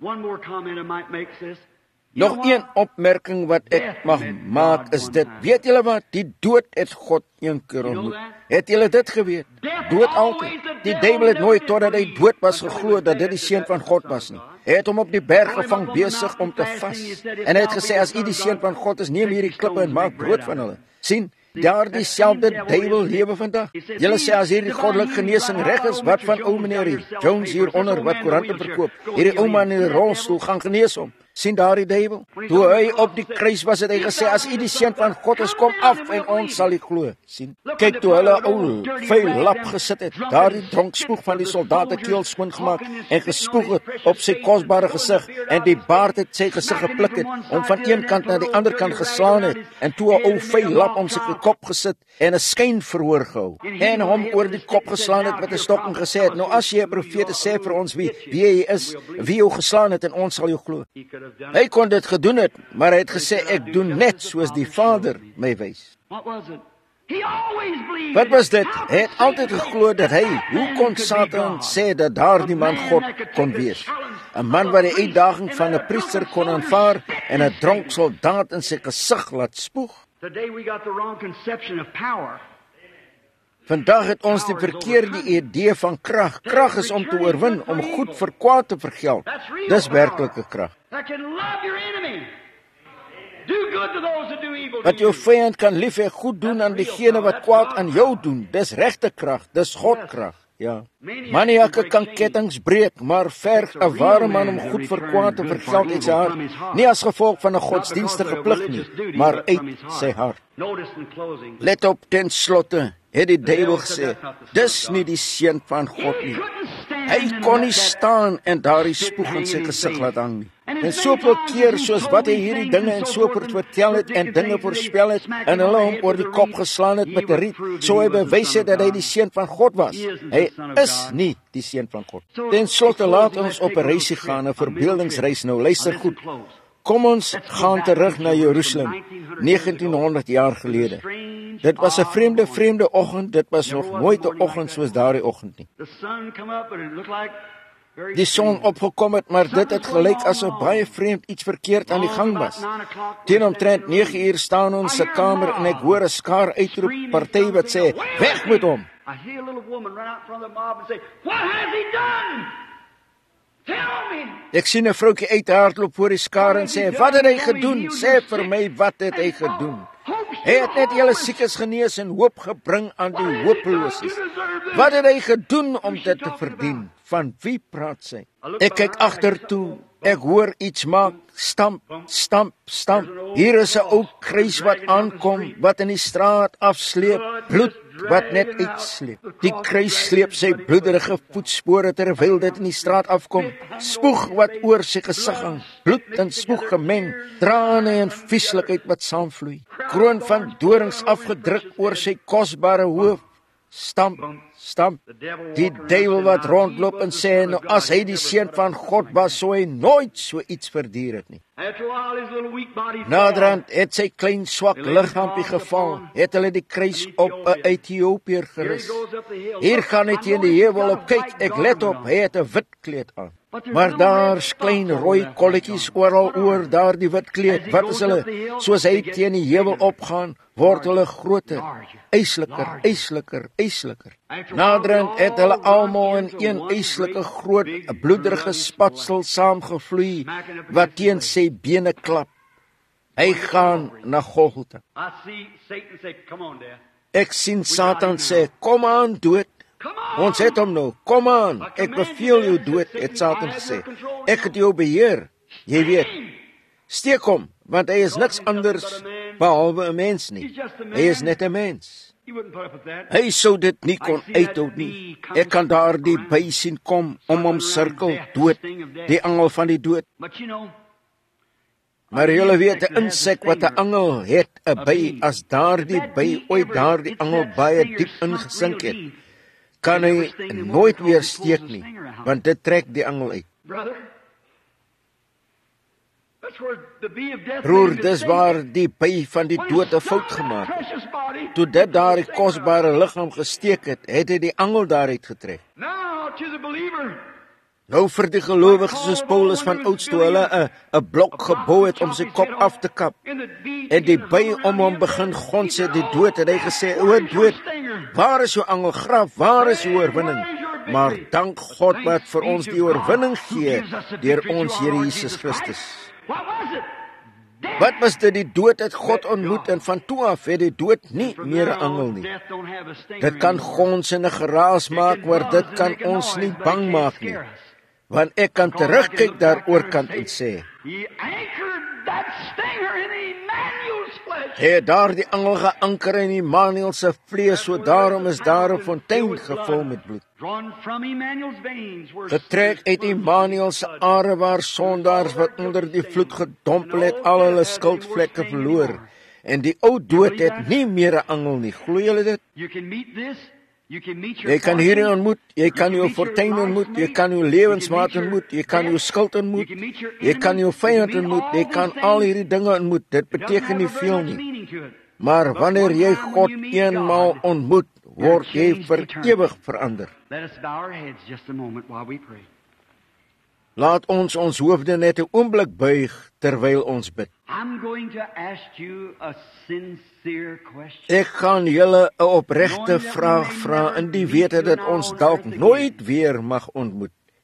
Nog een opmerking wat ek mag maak is dit. Weet julle wat? Die dood het God een keer ontmoet. Het julle dit geweet? Dood altyd. Die duiwel het nooit totdat hy dood was geglo dat dit die seun van God was nie. Hy het hom op die berg gevang besig om te vas. En hy het gesê, as u die seun van God is, neem hierdie klippe en maak brood van hulle. Sien? Daar dieselfde duiwel lewe vandag. Julle sê as hierdie goddelike genesing reg is, wat van ou meneer Jones hieronder wat koerante verkoop? Hierdie ou man in die rolstoel gaan genees hom. Sien daar die duiwel? Toe hy op die kruis was, het hy gesê, as u die seun van God is, kom af en ons sal u glo. Sien? Kyk toe hulle ou vuil lap gesit het, daar die dronk spoeg van die soldate keel skoon gemaak en gespoeg het op sy kosbare gesig en die baard het sy gesig gepluk het, om van een kant na die ander kant geslaan het en toe 'n ou vuil lap om sy kop gesit en 'n skynverhoor gehou en hom oor die kop geslaan het met 'n stok en gesê het, nou as jy 'n profeet is, sê vir ons wie jy is, wie jou geslaan het en ons sal jou glo. Hy kon dit gedoen het, maar hy het gesê, ek doen net soos die Vader my wys. Wat was dit? Hy het altyd geglo dat hy, hoe kon Satan sê dat daardie man God kon wees? 'n Man wat die uitdaging van 'n priester kon aanvaar en 'n dronk soldaat in sy gesig laat spoeg. Vandag het ons die verkeerde idee van krag. Krag is om te oorwin, om goed vir kwaad te vergeld. Dis werklike krag. Want jou vyand kan lief hê goed doen aan diegene wat kwaad aan jou doen. Dis regte krag, dis Godkrag. Ja. Maniakke kan kettinge breek, maar verg 'n ware man om goed vir kwaad te vergeld uit sy hart, nie as gevolg van 'n godsdienstige plig nie, maar uit sy hart. Let op, ten slotte het die duiwel gesê, dis nie die seun van God nie. Hy kon nie staan en daardie spoeg in sy gesig laat hang nie. En soveel keer soos wat hy hierdie dinge en so vertel het en dinge voorspel het, en hulle hom oor die kop geslaan het met 'n riet, so hy bewys het dat hy die seun van God was. Hy is nie die seun van God. Ten slotte laat ons op 'n reisie gaan, 'n verbeeldingsreis nou. Luister goed. Kom ons gaan terug na Jerusalem, 1900 jaar gelede. Dit was 'n vreemde oggend, dit was nog nooit 'n oggend soos daardie oggend nie. Die son opgekom het, maar dit het gelyk asof baie vreemd iets verkeerd aan die gang was. Teen omtrent 9 uur staan ons se kamer en ek hoor 'n skaar uitroep, party wat sê, weg met hom. Ek sien 'n vroutjie uithardloop voor die skare en sê, wat het hy gedoen? Sê vir my, wat het hy gedoen? Hy het net julle siekes genees en hoop gebring aan die hopeloses. Wat het hy gedoen om dit te verdien? Van wie praat sy? Ek kyk agtertoe. Ek hoor iets maak, stamp, stamp, stamp. Hier is 'n ou kruis wat aankom, wat in die straat afsleep, bloed wat net uitsleep. Die kruis sleep sy bloederige voetspore terwyl dit in die straat afkom. Spoeg wat oor sy gesig hang, bloed en spoeg gemeng, trane en vieslikheid wat saamvloei. Kroon van dorings afgedruk oor sy kosbare hoof. Stamp, stamp. Die duiwel wat rondloop en sê, nou as hy die seun van God was, sou hy nooit so iets verdier het nie. Naderhand het sy klein swak liggaampie geval, het hulle die kruis op 'n Ethiopiër gerus. Hier gaan hy teen die heuwel op kyk, ek let op, hy het 'n wit kleed aan. Maar daar's klein rooi kolletjies oral oor daardie wit kleed. Wat is hulle? Soos hy teen die heuwel opgaan, word hulle groter, eisliker, eisliker, eisliker. Naderhand het hulle almal in een eislike groot, bloederige spatsel saamgevloei, wat teen sy bene klap. Hy gaan na Golgotha. Ek sien Satan sê, kom aan dood. Ons het hom nou, kom aan, ek beveel jou dood, het Satan gesê. Ek het jou beheer, jy weet. Steek hom, want hy is niks anders behalwe 'n mens nie. Hy is net 'n mens. Hy sou dit nie kon uithou nie. Ek kan daar die by sien kom om hom sirkel, dood, die angel van die dood. Maar julle weet, 'n insek wat 'n angel het, 'n by, as daardie by ooit daardie angel baie diep ingesink het, kan hy nooit weer steek nie, want dit trek die angel uit. Broer, dis waar die by van die dood 'n fout gemaak het. Toe dit daardie kosbare liggaam gesteek het, het hy die angel daaruit getrek. Nou vir die gelowiges soos Paulus van ouds toe hulle 'n blok gebou het om sy kop af te kap, en die by om hom begin gons het die dood, en hy gesê, o dood, waar is jou angelgraf, waar is jou oorwinning? Maar dank God wat vir ons die oorwinning gee deur ons Here Jesus Christus. Wat was dit? Die dood het God ontmoet, en van toe af het die dood nie meer 'n angel nie. Dit kan gons en 'n geraas maak, maar dit kan ons nie bang maak nie. Want ek kan terugkyk daaroor kant en sê, hy het daar die angel geanker in Immanuel se vlees, so daarom is daar 'n fontein gevul met bloed. Getrek uit Immanuel se are waar sondaars wat onder die vloed gedompel het, al hulle skuldvlekke verloor. En die ou dood het nie meer 'n angel nie. Glo julle dit? Jy kan hierdie ontmoet, jy kan jou fortuin ontmoet, jy kan jou lewensmaat ontmoet, jy kan jou skuld ontmoet, jy kan jou vyand ontmoet, jy kan al hierdie dinge ontmoet. Dit beteken nie veel nie. Maar wanneer jy God eenmaal ontmoet, word jy vir ewig verander. Laat ons hoofde net 'n oomblik buig terwyl ons bid. Ek gaan julle 'n opregte vraag vra in die wete dat ons dalk nooit weer mag ontmoet.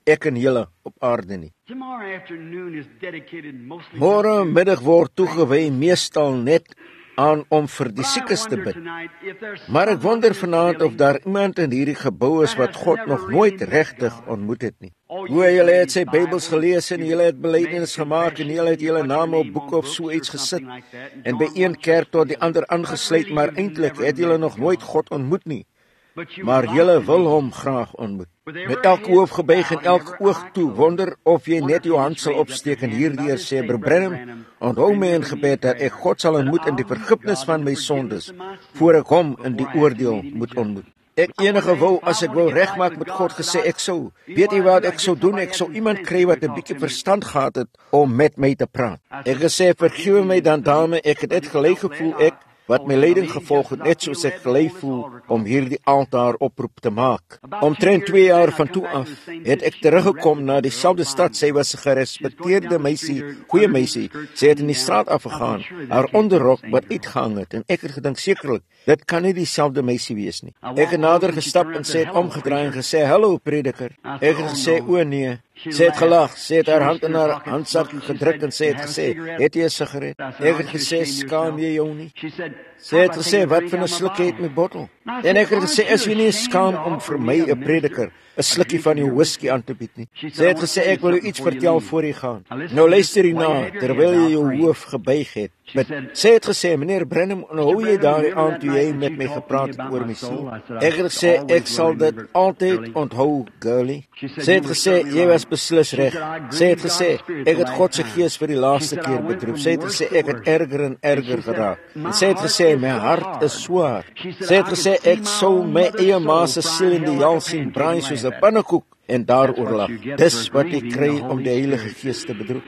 ek en julle op aarde nie. Tomorrow afternoon is dedicated mostly Môre middag word toegewy meestal net aan om vir die siekes te bid. Maar ek wonder vanaand of daar iemand in hierdie gebou is wat God nog nooit regtig ontmoet het nie. Hoe julle het sy Bybels gelees en julle het belydenis gemaak en julle het julle name op boeke of so iets gesit en by een kerk tot die ander aangesluit, maar eintlik het julle nog nooit God ontmoet nie. Maar julle wil hom graag ontmoet. Met elke hoof gebuig en elke oog toe, wonder of jy net jou hand sal opsteek en hierdeur sê, Broer Branham, onthou my in gebed dat ek God sal ontmoet in die vergifnis van my sondes, voor ek hom in die oordeel moet ontmoet. Ek enige wou, as ek wou regmaak met God gesê, ek sou, weet jy wat ek sou doen, ek sou iemand kry wat 'n bietjie verstand gehad het, om met my te praat. Ek gesê, vergewe my dan dame, ek het net gelyk gevoel, ek, wat my leiding gevolg het, net soos ek gelei voel om hierdie altaar oproep te maak. Omtrent 2 jaar van toe af, het ek teruggekom na dieselfde stad. Sy was 'n gerespekteerde meisie, goeie meisie. Sy het in die straat afgegaan, haar onderrok wat uitgehang het, en ek het gedink, sekerlik, dit kan nie dieselfde meisie wees nie. Ek het nader gestap en sy het omgedraai en gesê, hallo prediker. Ek het gesê, o nee. Sy het gelag, sy het haar hand in haar handsak gedruk en sy het gesê, het jy 'n sigaret? Ek het gesê, skaam jy jou nie? Sy het gesê, wat vir 'n slukkie het my bottel? En ek het gesê, is jy nie skaam om vir my, 'n prediker, 'n slukkie van jou whisky aan te bied nie? Sy het gesê, ek wil jou iets vertel voor jy gaan. Nou luister jy na, terwyl jy jou hoof gebuig het. Sy het gesê, meneer Branham, hou jy daardie aand toe jy met my gepraat het oor my siel? Ek het gesê, ek sal dit altyd onthou, girlie. Sy het gesê, jy was beslis reg. Sy het gesê, ek het God se gees vir die laaste keer betroef. Sy het gesê, ek het erger en erger geraak. En sy het gesê, my hart is swaar. Sy het gesê, ek sou my eie ma se siel in die hel sien braai soos 'n pannekoek en daaroor lag. Dis wat ek kry om die Heilige Gees te bedroef.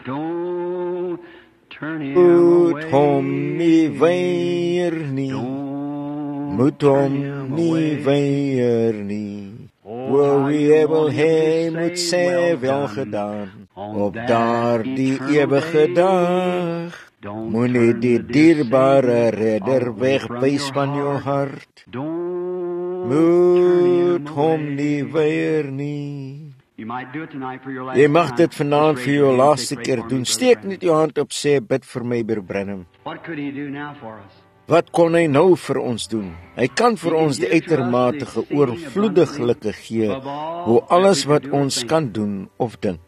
Moet hom nie weier nie. Moet hom nie weier nie. O, wie wil hy moet sê wel gedaan. Op daardie ewige dag. Moenie die dierbare redder wegwys van jou hart. Moet hom nie weier nie. Jy mag dit vanaand vir jou laaste keer doen. Steek net jou hand op, sê, bid vir my, Broer Branham. Wat kon hy nou vir ons doen? Hy kan vir ons die uitermate oorvloediglike gee, hoe alles wat ons kan doen of dink.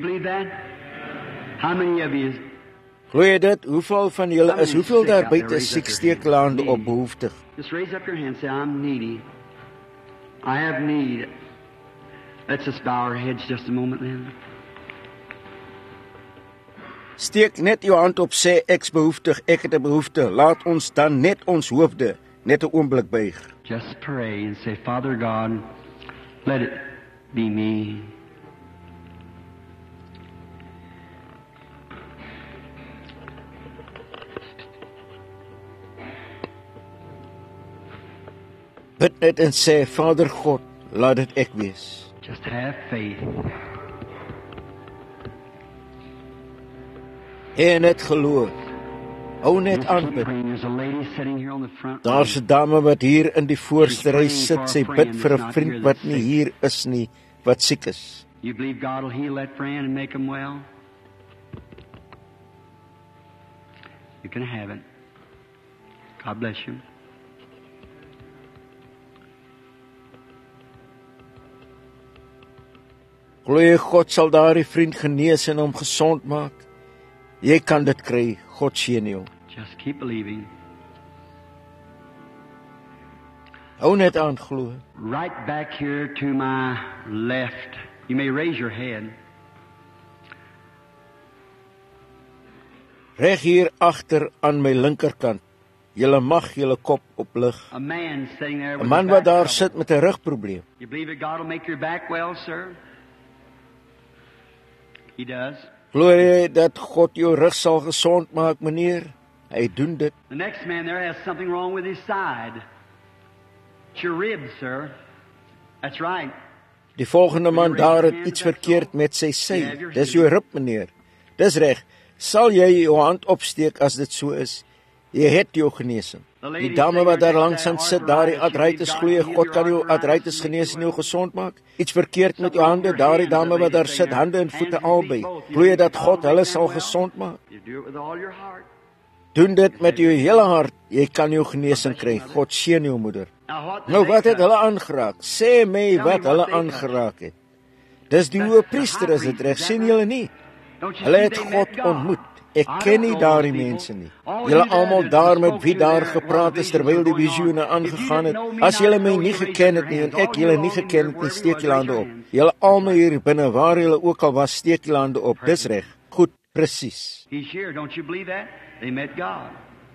Glo jy dit? Hoeveel van julle is, hoeveel daar buite siek, steek julle hande op, behoeftig? Just raise up your hand and say, I'm needy. I have need. Let's just bow our heads just a moment then. Steek net jou hand op, sê, ek's behoeftig, ek het 'n behoefte. Laat ons dan net ons hoofde net 'n oomblik buig. Just pray and say, Father God, let it be me. Bid net en sê, Vader God, laat dit ek wees. Just have faith. En net geloof. Hou net aan bid. There's a lady sitting here on the front. Daar's 'n dame wat hier in die voorste ry sit. Sy bid vir 'n vriend wat nie hier is nie, wat siek is. You believe God will heal that friend and make him well? You can have it. God bless you. Glo jy God sal daardie vriend genees en hom gesond maak? Jy kan dit kry. God seën jou. Just keep believing. Hou net aan glo. Right back here to my left. You may raise your head. Reg hier agter aan my linkerkant. Julle mag julle kop oplig. A man sitting there with 'n Man wat daar sit met 'n rugprobleem. You believe that God will make your back well, sir? He does. Glo jy dat God jou rug sal gesond maak, meneer? Hy doen dit. The next man there has something wrong with his side. It's your ribs, sir. That's right. Die volgende man daar het iets verkeerd met sy sy. Dis jou rib, meneer. Dis reg. Sal jy jou hand opsteek as dit so is? Jy het jou genesing. Die dame wat daar langs aan sit, daardie arthritis glo, God kan jou arthritis genees en jou gesond maak. Iets verkeerd met jou hande, daardie dame wat daar sit, hande en voete albei. Glo jy dat God hulle sal gesond maak? Doen dit met jou hele hart, jy kan jou genesing kry. God seën jou moeder. Nou wat het hulle aangeraak? Sê my wat hulle aangeraak het. Dis die hoëpriester, is dit reg? Sien julle nie? Hulle het God ontmoet. Ek ken nie daardie mense nie. Julle almal daar met wie daar gepraat is terwyl die visioene aangegaan het. As julle my nie geken het nie en ek julle nie geken het nie, steek julle hande op. Julle almal hier binne, waar julle ook al was, steek julle hande op. Dis reg. Goed, presies. He's here, don't you believe that? They met God.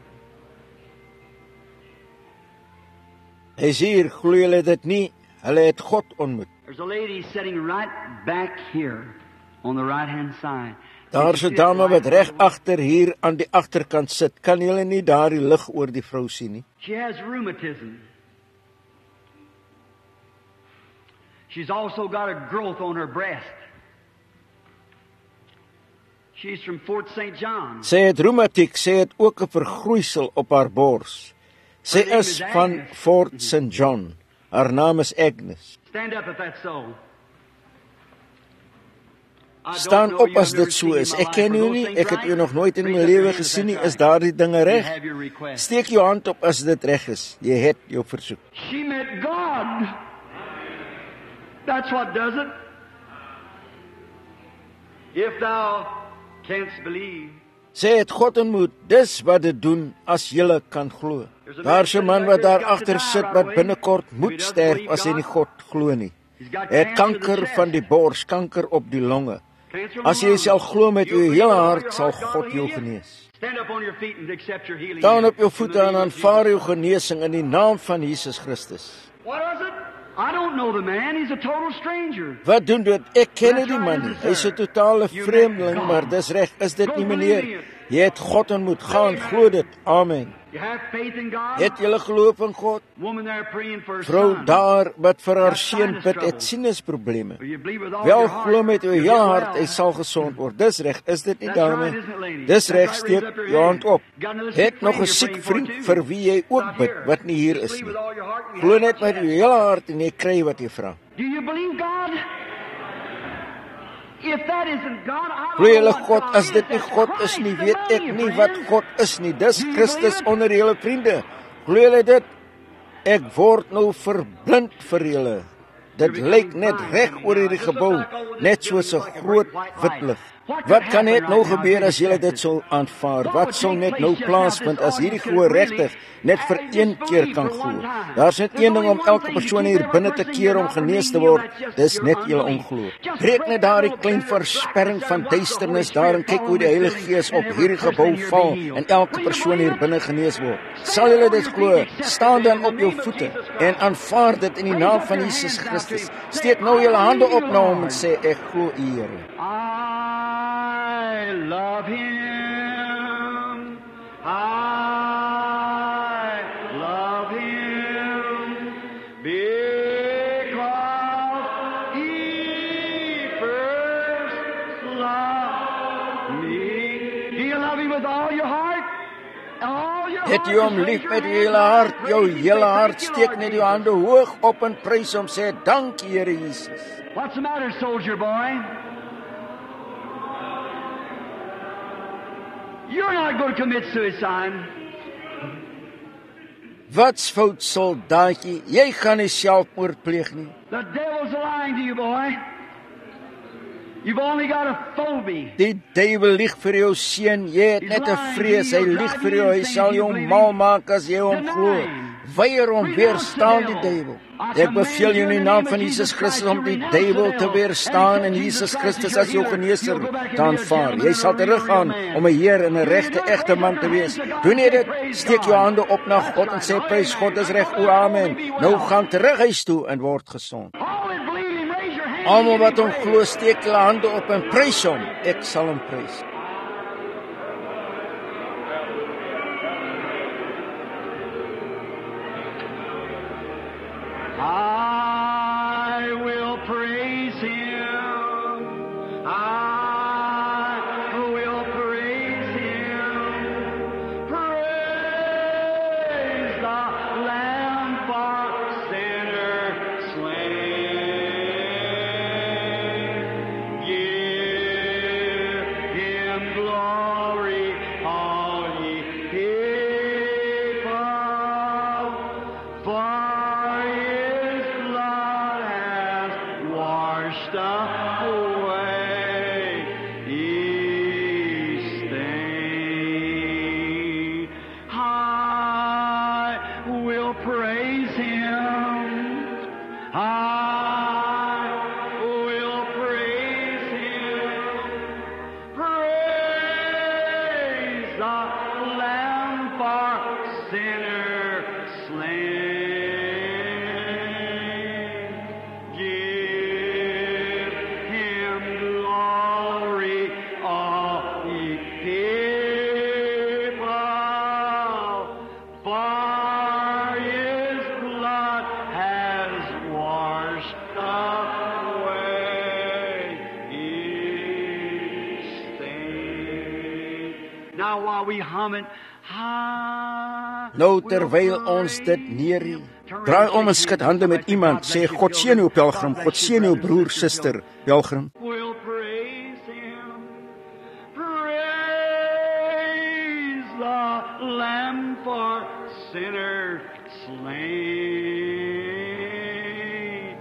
Hy sê hier, glo julle dit nie? Hulle het God ontmoet. There's a lady sitting right back here on the right-hand side. Daar's 'n dame wat reg agter hier aan die agterkant sit. Kan julle nie daardie lig oor die vrou sien nie? She has rheumatism. She's also got a growth on her breast. She's from Fort St. John. Sy het reumatiek, sy het ook 'n vergroeisel op haar bors. Sy is van Fort St. John. Haar naam is Agnes. Stand up if that's so. Staan op as dit so is. Ek ken u nie, ek het u nog nooit in my lewe gesien nie. Is daardie dinge reg? Steek jou hand op as dit reg is. Jy het jou versoek. She met God. That's what does it. If thou canst believe. Sy het God ontmoet. Dis wat dit doen as jy kan glo. Daar's 'n man wat daar agter sit wat binnekort moet sterf as hy nie God glo nie. Hy het kanker van die bors, kanker op die longe. As jy sal glo met jou hele hart, sal God jou genees. Staan op jou voete en aanvaar jou genesing in die naam van Jesus Christus. Wat doen dit? Ek ken nie die man nie. Hy's 'n totale vreemdeling, maar dis reg. Is dit nie, meneer? Jy het God ontmoet. Gaan glo dit. Amen. Het julle geloof in God? Vrou daar wat vir haar seun bid, het sinusprobleme. Wel glo met jou hele hart, hy sal gesond word. Dis reg, is dit nie, dame? Dis reg, steek jou hand op. Het nog 'n siek vriend vir wie jy ook bid, wat nie hier is nie. Glo net met jou hele hart en jy kry wat jy vra. Glo julle God, as dit nie God is nie, weet ek nie wat God is nie. Dis Christus onder julle vriende. Glo julle dit? Ek word nou verblind vir julle. Dit lyk net reg oor hierdie gebou, net soos 'n groot wit lig. Wat kan net nou gebeur as julle dit sou aanvaar? Wat sou net nou plaasvind as hierdie gehoor regtig net vir een keer kan glo? Daar's net een ding om elke persoon hier binne te keer om genees te word. Dis net julle onglo. Breek net daardie klein versperring van duisternis daar en kyk hoe die Heilige Gees op hierdie gebou val en elke persoon hier binne genees word. Sal julle dit glo? Staan dan op jou voete en aanvaar dit in die naam van Jesus Christus. Steek nou julle hande op na hom en sê, ek glo U, Here. I love Him. I love Him because He first loved me. Do you love Him with all your heart? All your heart. Het jy hom lief met jou hele hart, jou hele hart, steek net jou hande hoog op en prys hom, sê, dankie Here Jesus. What's the matter, soldier boy? You're not going to commit suicide. Wat's fout, soldaatjie? Jy gaan nie selfmoord pleeg nie. The devil's lying to you, boy. You've only got a phobia. Die duiwel lieg vir jou seun. Jy het net 'n vrees. Hy lieg vir jou. Hy sal jou mal maak as jy hom glo. Weier hom, weerstaan die duiwel. Ek beveel jou in die naam van Jesus Christus om die duiwel te weerstaan en Jesus Christus as jou geneeser te aanvaar. Jy sal teruggaan om 'n Heer en 'n regte, egte man te wees. Doen jy dit? Steek jou hande op na God en sê, prys God, is reg, o amen. Nou gaan terug huis toe en word gesond. Almal wat hom glo, steek hulle hande op en prys hom. Ek sal hom prys. I will praise Him. I will praise Him. Praise glory, all ye people, for His blood has washed away each stain. I will praise Him. I will praise Him. Praise the Lamb for sinner slain. Give Him glory, all ye people, for His blood has washed away each stain. Now while we hum it, Nou terwyl ons dit neerie, draai om en skud hande met iemand, sê God seën jou pelgrim, God seën jou broer, suster, pelgrim. we'll praise Him. Praise the Lamb for sinner slain.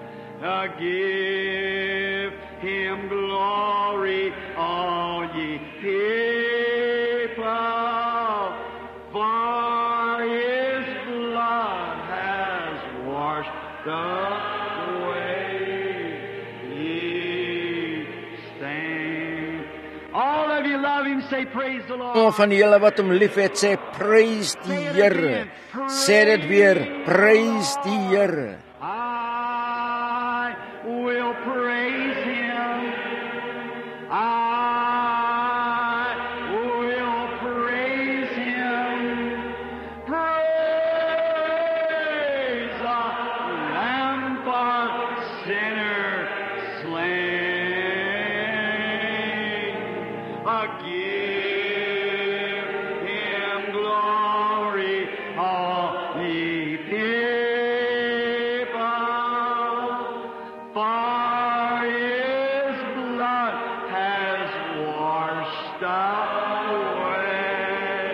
Give Him glory, all ye people, for His blood has washed away each stain. All of you love Him, say praise the Lord. Van julle wat hom liefhet, sê prys die Here. Sê dit weer, prys die Here. I will praise Him. I will praise Him. Praise the Lamb for sinner slain. Give Him glory, all ye people, for His blood has washed away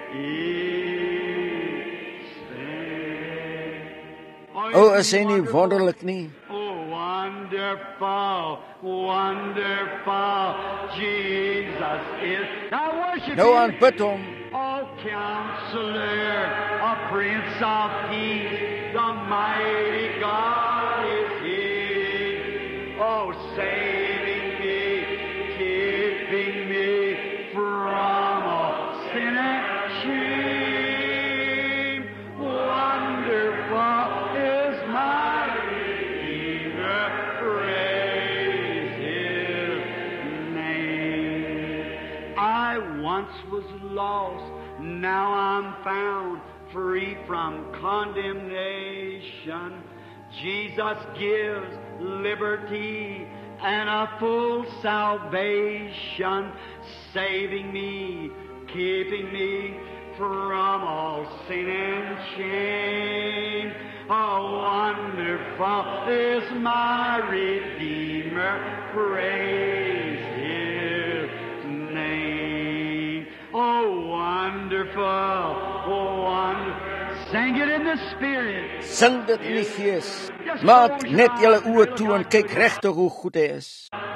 each stain. Is hy nie wonderlik nie? Oh, wonderful, wonderful, Jesus is. Now worship Nou Him. aanbid hom. Oh, Counselor, a Prince of Peace, the mighty God is He. Oh, saving me, keeping me from all sin and shame. Wonderful is my Redeemer, praise His name. I once was lost, now I'm found, free from condemnation. Jesus gives liberty and a full salvation, saving me, keeping me from all sin and shame. Oh, wonderful is my Redeemer, praise His name. Oh, wonderful, oh, wonderful. Sing it in the Spirit. Sing dit in die Gees. Maak net julle oë toe en kyk regtig hoe goed hy is.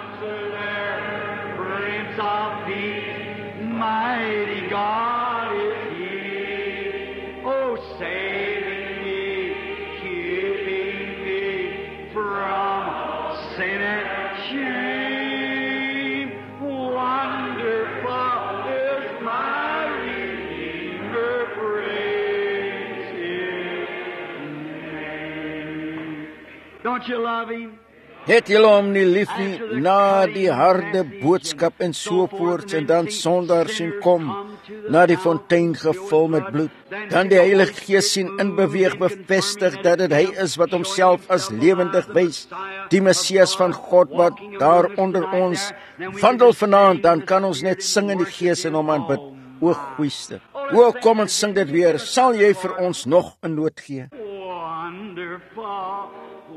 Prince of Peace, mighty God is He. Oh, saving me, keeping me from sin and shame. Wonderful is my Redeemer, praise His name. Don't you love Him? Het julle hom nie lief nie, na die harde boodskap en sovoorts, en dan sondaars sien kom, na die fontein gevul met bloed, dan die Heilige Gees sien inbeweeg, bevestig dat dit hy is wat homself as lewendig wys, die Messias van God wat daar onder ons wandel vanaand, dan kan ons net sing in die Gees en hom aanbid. O goeieste, o kom en sing dit weer, sal jy vir ons nog 'n noot gee? Wonderful,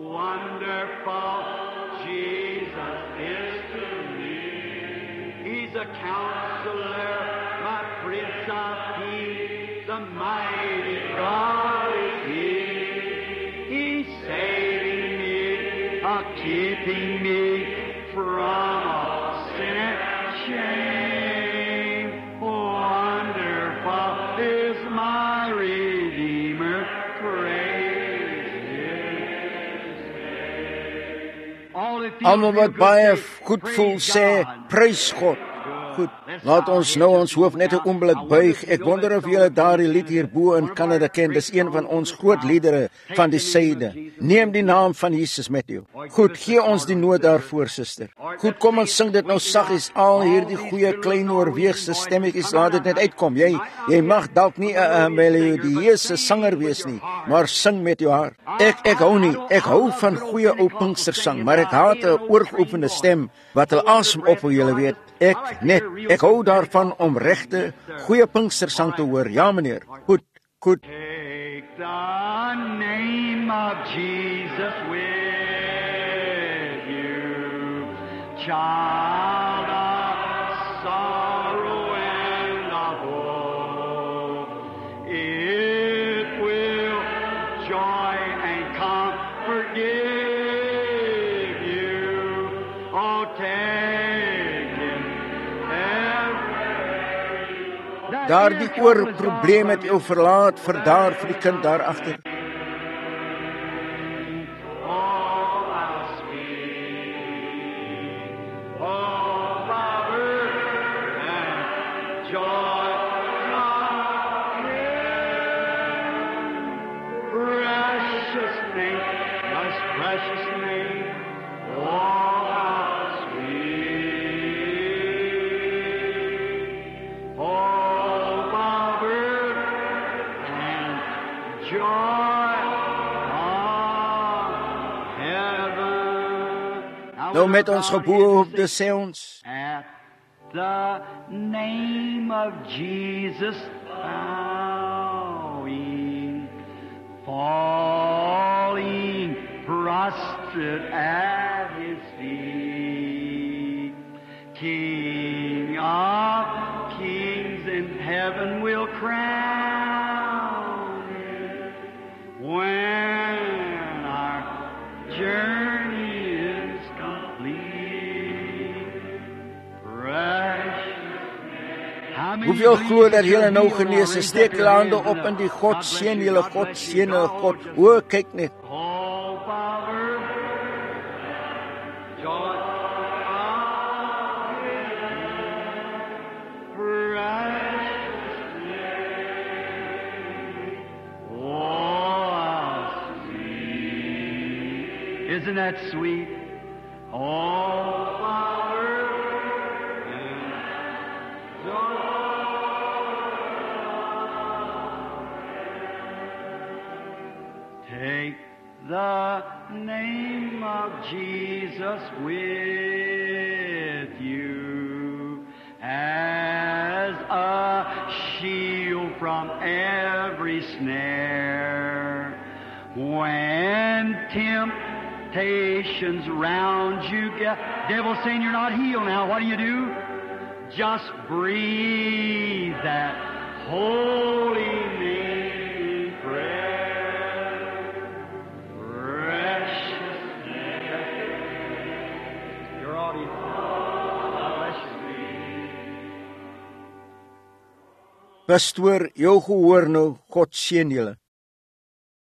wonderful, Jesus is to me. He's the Counselor, my Prince of Peace, the mighty God is He. He's saving me, keeping me from sin and shame. Wonderful is my Redeemer, praise His name. Almal wat baie goed voel sê, prys God. Goed, laat ons nou ons hoof net 'n oomblik buig. Ek wonder of julle daardie lied hierbo in Kanada ken. Dis een van ons groot liedere van die syde. Neem die naam van Jesus met jou. Goed, gee ons die noot daarvoor, suster. Goed, kom ons sing dit nou saggies. Al hierdie goeie klein oorweegse stemmetjies, laat dit net uitkom. Jy mag dalk nie 'n melodieuse sanger wees nie, maar sing met jou hart. Ek hou van goeie ou Pinkstersang, maar ek haat 'n oorgeoefende stem wat hulle asem ophou, julle weet. Ek hou daarvan om regte goeie Pinkstersang te hoor. Ja, meneer. Goed. Take the name of Jesus with you, child of sorrow and of woe. It will joy and comfort give you. Oh, take Him everywhere. Daar die oorprobleem het jou verlaat, vir die kind daar agter. Nou met ons geboe op de sê ons. At the name of Jesus bowing, falling prostrate at His feet, King of kings in heaven will crown Him when our journey is complete. Precious. Hoeveel glo dat julle nou genees is? Steek julle hande op in die God seën julle, God seën julle, God. O, kyk net. Oh, Father, joy of precious name. Oh, sweet. Isn't that sweet? Oh, Father, joy. Take the name of Jesus with you as a shield from every snare. When temptations round you get, devil saying you're not healed now, what do? Just breathe that holy name in prayer. Precious name. Your audience. Bless you. Pastoor, jou gehoor nou, God seën julle.